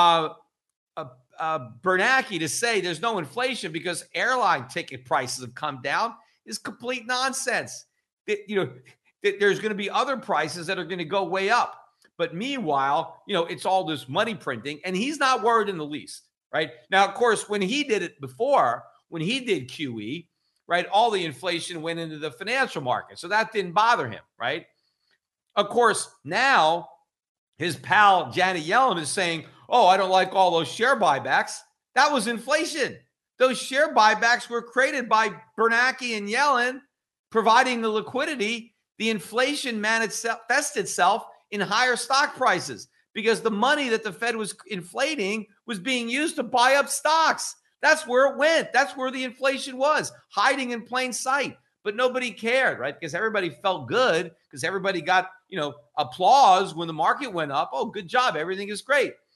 Bernanke to say there's no inflation because airline ticket prices have come down is complete nonsense. There's going to be other prices that are going to go way up. But meanwhile, it's all this money printing, and he's not worried in the least, right? Now, of course, when he did it before, when he did QE, right, all the inflation went into the financial market. So that didn't bother him, right? Of course, now his pal Janet Yellen is saying, oh, I don't like all those share buybacks. That was inflation. Those share buybacks were created by Bernanke and Yellen providing the liquidity. The inflation manifested itself in higher stock prices because the money that the Fed was inflating was being used to buy up stocks. That's where it went. That's where the inflation was, hiding in plain sight. But nobody cared, right? Because everybody felt good because everybody got, applause when the market went up. Oh, good job. Everything is great.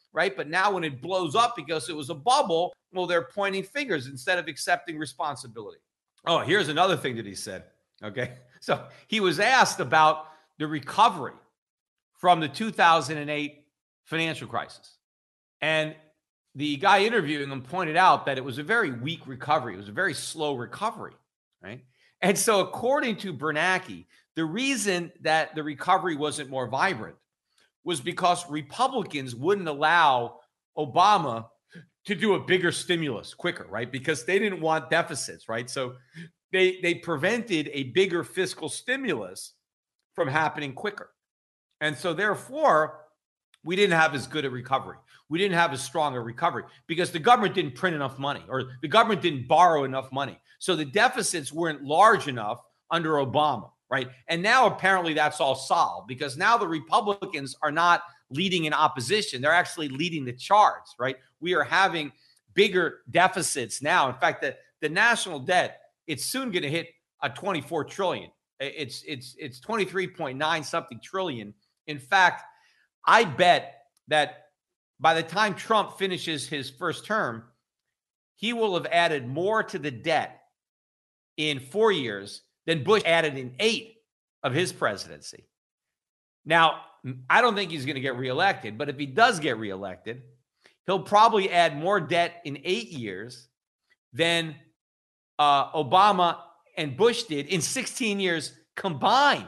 right? But now when it blows up because it was a bubble, well, they're pointing fingers instead of accepting responsibility. Oh, here's another thing that he said. Okay. So he was asked about the recovery from the 2008 financial crisis. And the guy interviewing him pointed out that it was a very weak recovery. It was a very slow recovery, right? And so according to Bernanke, the reason that the recovery wasn't more vibrant was because Republicans wouldn't allow Obama to do a bigger stimulus quicker, right? Because they didn't want deficits, right? So they prevented a bigger fiscal stimulus from happening quicker. And so therefore, we didn't have as good a recovery. We didn't have as strong a recovery because the government didn't print enough money or the government didn't borrow enough money. So the deficits weren't large enough under Obama, right? And now apparently that's all solved because now the Republicans are not leading in opposition. They're actually leading the charge, right? We are having bigger deficits now. In fact, the national debt, it's soon going to hit a 24 trillion. It's 23.9 something trillion. In fact, I bet that by the time Trump finishes his first term, he will have added more to the debt in 4 years than Bush added in 8 of his presidency. Now, I don't think he's going to get reelected, but if he does get reelected, he'll probably add more debt in 8 years than Obama and Bush did in 16 years combined.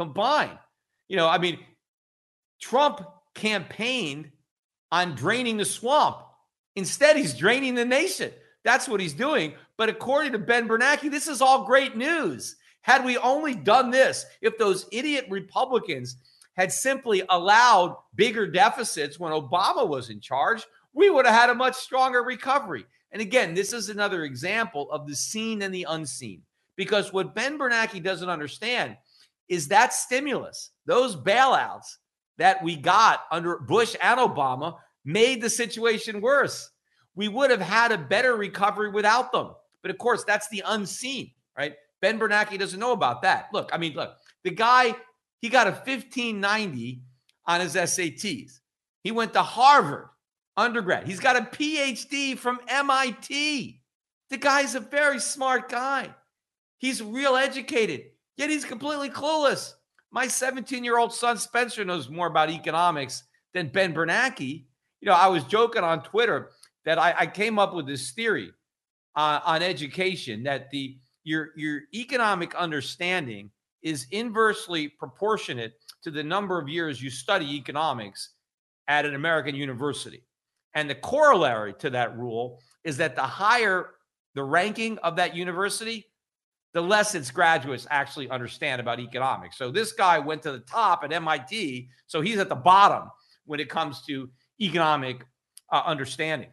You know, I mean, Trump campaigned on draining the swamp. Instead, he's draining the nation. That's what he's doing. But according to Ben Bernanke, this is all great news. Had we only done this, if those idiot Republicans had simply allowed bigger deficits when Obama was in charge, we would have had a much stronger recovery. And again, this is another example of the seen and the unseen. Because what Ben Bernanke doesn't understand is that stimulus, those bailouts that we got under Bush and Obama made the situation worse. We would have had a better recovery without them. But of course, that's the unseen, right? Ben Bernanke doesn't know about that. Look, the guy, he got a 1590 on his SATs. He went to Harvard undergrad. He's got a PhD from MIT. The guy's a very smart guy. He's real educated, yet he's completely clueless. My 17-year-old son, Spencer, knows more about economics than Ben Bernanke. You know, I was joking on Twitter that I came up with this theory on education that your economic understanding is inversely proportionate to the number of years you study economics at an American university. And the corollary to that rule is that the higher the ranking of that university, the less its graduates actually understand about economics. So this guy went to the top at MIT, so he's at the bottom when it comes to economic understanding.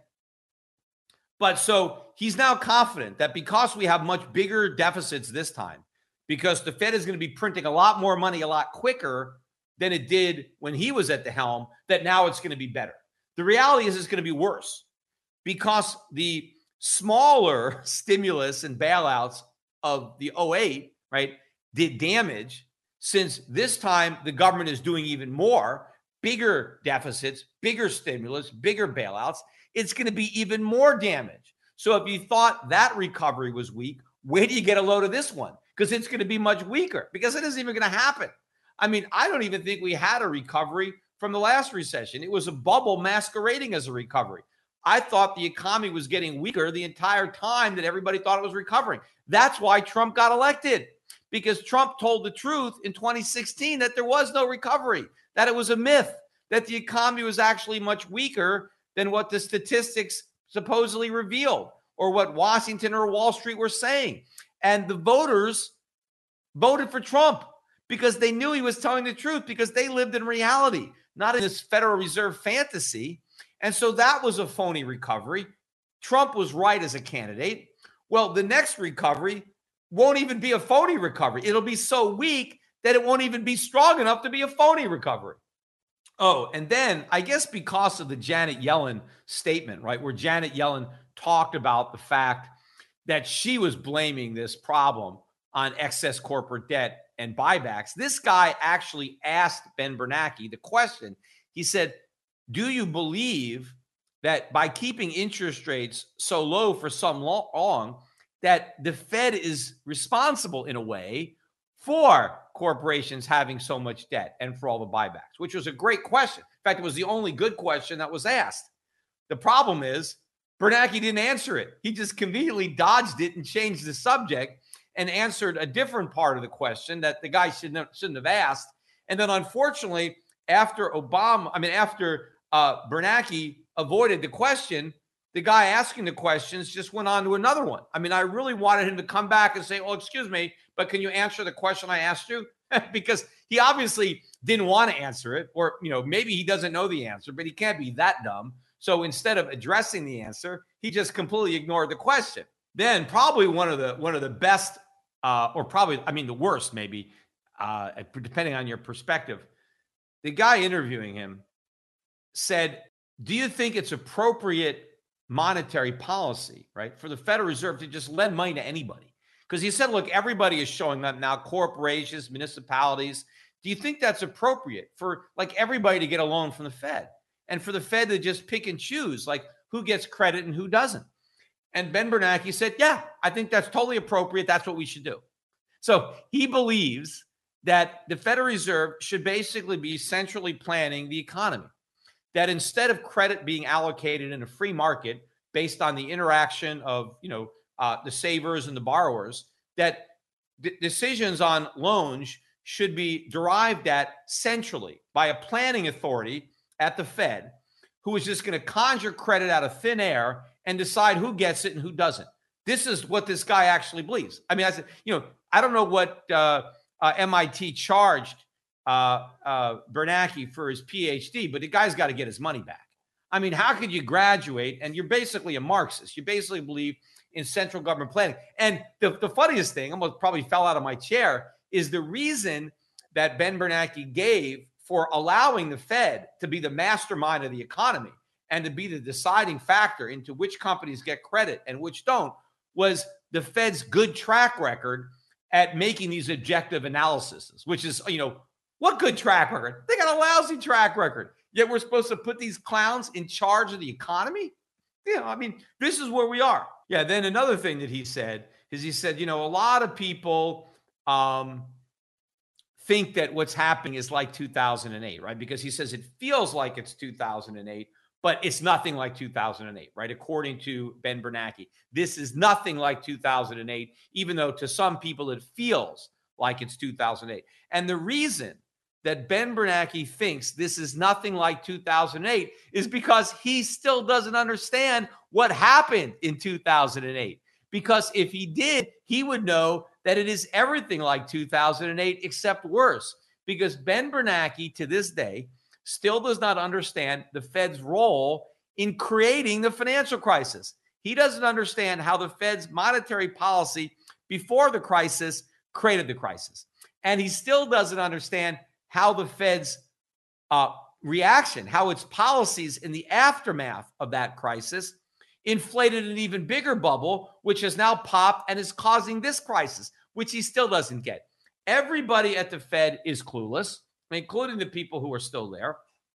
But so he's now confident that because we have much bigger deficits this time, because the Fed is going to be printing a lot more money a lot quicker than it did when he was at the helm, that now it's going to be better. The reality is it's going to be worse because the smaller stimulus and bailouts of the 08, right, did damage. Since this time the government is doing even more, bigger deficits, bigger stimulus, bigger bailouts, it's going to be even more damage. So if you thought that recovery was weak, where do you get a load of this one? Because it's going to be much weaker because it isn't even going to happen. I mean, I don't even think we had a recovery from the last recession. It was a bubble masquerading as a recovery. I thought the economy was getting weaker the entire time that everybody thought it was recovering. That's why Trump got elected, because Trump told the truth in 2016 that there was no recovery, that it was a myth, that the economy was actually much weaker than what the statistics supposedly revealed or what Washington or Wall Street were saying. And the voters voted for Trump because they knew he was telling the truth, because they lived in reality, not in this Federal Reserve fantasy. And so that was a phony recovery. Trump was right as a candidate. Well, the next recovery won't even be a phony recovery. It'll be so weak that it won't even be strong enough to be a phony recovery. Oh, and then I guess because of the Janet Yellen statement, right, where Janet Yellen talked about the fact that she was blaming this problem on excess corporate debt and buybacks, this guy actually asked Ben Bernanke the question. He said, do you believe that by keeping interest rates so low for so long, that the Fed is responsible in a way for corporations having so much debt and for all the buybacks, which was a great question. In fact, it was the only good question that was asked. The problem is Bernanke didn't answer it. He just conveniently dodged it and changed the subject and answered a different part of the question that the guy shouldn't have asked. And then unfortunately, after Bernanke avoided the question, the guy asking the questions just went on to another one. I mean, I really wanted him to come back and say, "Oh, excuse me, but can you answer the question I asked you?" Because he obviously didn't want to answer it, or maybe he doesn't know the answer, but he can't be that dumb. So instead of addressing the answer, he just completely ignored the question. Then probably one of the best, the worst, maybe, depending on your perspective. The guy interviewing him said, "Do you think it's appropriate monetary policy, right, for the Federal Reserve to just lend money to anybody?" Because he said, look, everybody is showing up now, corporations, municipalities. Do you think that's appropriate for like everybody to get a loan from the Fed and for the Fed to just pick and choose like who gets credit and who doesn't? And Ben Bernanke said, yeah, I think that's totally appropriate. That's what we should do. So he believes that the Federal Reserve should basically be centrally planning the economy, that instead of credit being allocated in a free market based on the interaction of, the savers and the borrowers, that decisions on loans should be derived at centrally by a planning authority at the Fed, who is just going to conjure credit out of thin air and decide who gets it and who doesn't. This is what this guy actually believes. I mean, I said, I don't know what MIT charged Bernanke for his PhD, but the guy's got to get his money back. I mean, how could you graduate and you're basically a Marxist? You basically believe in central government planning. And the funniest thing, almost probably fell out of my chair, is the reason that Ben Bernanke gave for allowing the Fed to be the mastermind of the economy and to be the deciding factor into which companies get credit and which don't was the Fed's good track record at making these objective analyses, which is, what good track record? They got a lousy track record. Yet we're supposed to put these clowns in charge of the economy? This is where we are. Yeah, then another thing that he said is a lot of people think that what's happening is like 2008, right? Because he says it feels like it's 2008, but it's nothing like 2008, right? According to Ben Bernanke, this is nothing like 2008, even though to some people it feels like it's 2008. And the reason that Ben Bernanke thinks this is nothing like 2008 is because he still doesn't understand what happened in 2008. Because if he did, he would know that it is everything like 2008 except worse. Because Ben Bernanke, to this day, still does not understand the Fed's role in creating the financial crisis. He doesn't understand how the Fed's monetary policy before the crisis created the crisis. And he still doesn't understand how the Fed's reaction, how its policies in the aftermath of that crisis inflated an even bigger bubble, which has now popped and is causing this crisis, which he still doesn't get. Everybody at the Fed is clueless, including the people who are still there.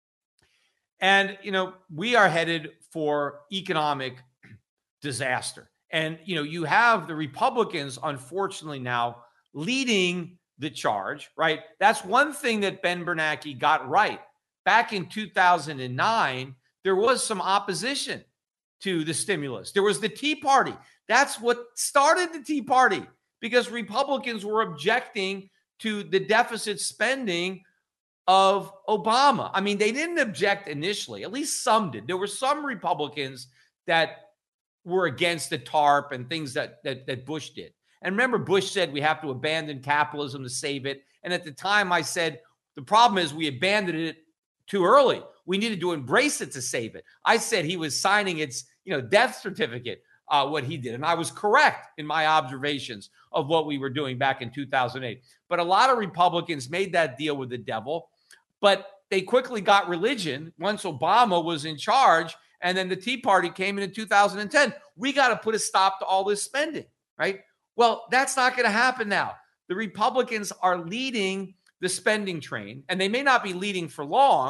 And, we are headed for economic disaster. And, you have the Republicans, unfortunately, now leading the charge, right? That's one thing that Ben Bernanke got right. Back in 2009, there was some opposition to the stimulus. There was the Tea Party. That's what started the Tea Party, because Republicans were objecting to the deficit spending of Obama. I mean, they didn't object initially. At least some did. There were some Republicans that were against the TARP and things that Bush did. And remember, Bush said we have to abandon capitalism to save it. And at the time I said, the problem is we abandoned it too early. We needed to embrace it to save it. I said he was signing its, death certificate, what he did. And I was correct in my observations of what we were doing back in 2008. But a lot of Republicans made that deal with the devil, but they quickly got religion once Obama was in charge. And then the Tea Party came in 2010. We got to put a stop to all this spending, right? Well, that's not going to happen now. The Republicans are leading the spending train, and they may not be leading for long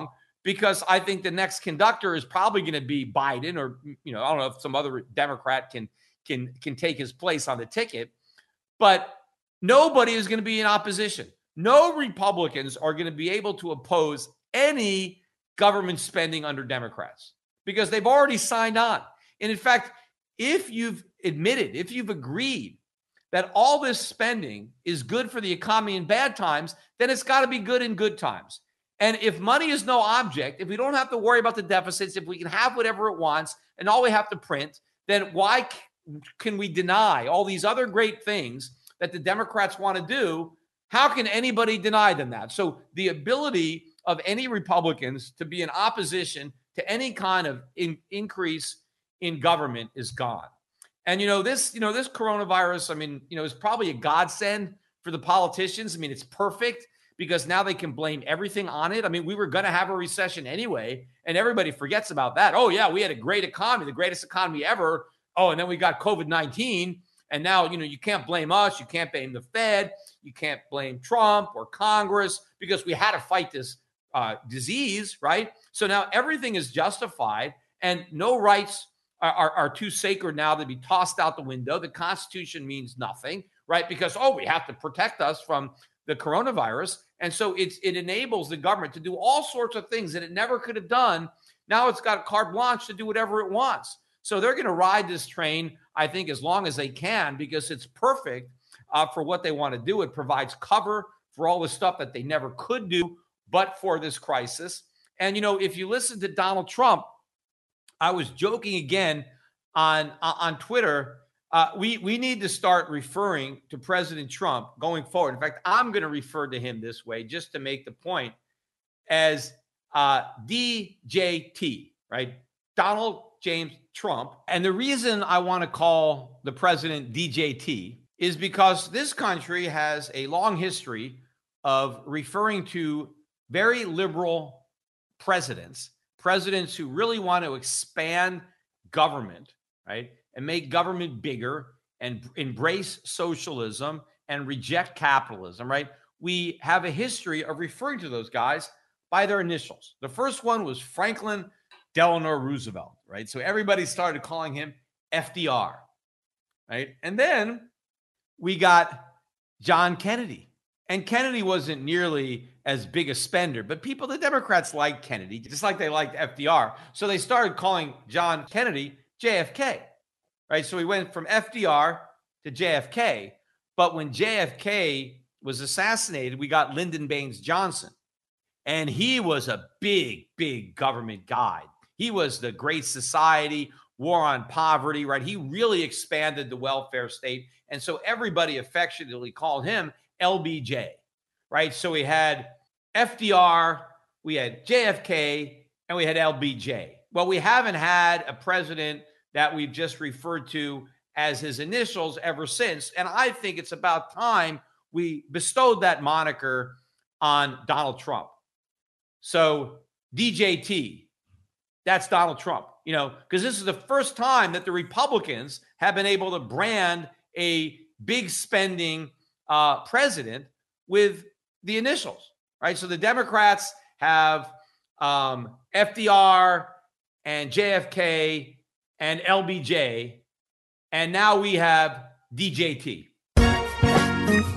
because I think the next conductor is probably going to be Biden, or, I don't know if some other Democrat can take his place on the ticket, but nobody is going to be in opposition. No Republicans are going to be able to oppose any government spending under Democrats because they've already signed on. And in fact, if you've agreed that all this spending is good for the economy in bad times, then it's got to be good in good times. And if money is no object, if we don't have to worry about the deficits, if we can have whatever it wants and all we have to print, then why can we deny all these other great things that the Democrats want to do? How can anybody deny them that? So the ability of any Republicans to be in opposition to any kind of increase in government is gone. And, this coronavirus, is probably a godsend for the politicians. It's perfect because now they can blame everything on it. We were going to have a recession anyway, and everybody forgets about that. Oh, yeah, we had a great economy, the greatest economy ever. Oh, and then we got COVID-19. And now, you can't blame us. You can't blame the Fed. You can't blame Trump or Congress because we had to fight this disease, right? So now everything is justified and no rights are too sacred now to be tossed out the window. The Constitution means nothing, right? Because, we have to protect us from the coronavirus. And so it enables the government to do all sorts of things that it never could have done. Now it's got carte blanche to do whatever it wants. So they're going to ride this train, I think, as long as they can because it's perfect for what they want to do. It provides cover for all the stuff that they never could do but for this crisis. And, if you listen to Donald Trump, I was joking again on Twitter. We need to start referring to President Trump going forward. In fact, I'm going to refer to him this way just to make the point as DJT, right? Donald James Trump. And the reason I want to call the president DJT is because this country has a long history of referring to very liberal presidents who really want to expand government, right? And make government bigger and embrace socialism and reject capitalism, right? We have a history of referring to those guys by their initials. The first one was Franklin Delano Roosevelt, right? So everybody started calling him FDR, right? And then we got John Kennedy. And Kennedy wasn't nearly as big a spender, but the Democrats liked Kennedy, just like they liked FDR. So they started calling John Kennedy JFK, right? So we went from FDR to JFK. But when JFK was assassinated, we got Lyndon Baines Johnson. And he was a big, big government guy. He was the Great Society, War on Poverty, right? He really expanded the welfare state. And so everybody affectionately called him LBJ, right? So we had FDR, we had JFK, and we had LBJ. Well, we haven't had a president that we've just referred to as his initials ever since. And I think it's about time we bestowed that moniker on Donald Trump. So DJT, that's Donald Trump, because this is the first time that the Republicans have been able to brand a big spending president with the initials, right? So the Democrats have FDR and JFK and LBJ, and now we have DJT.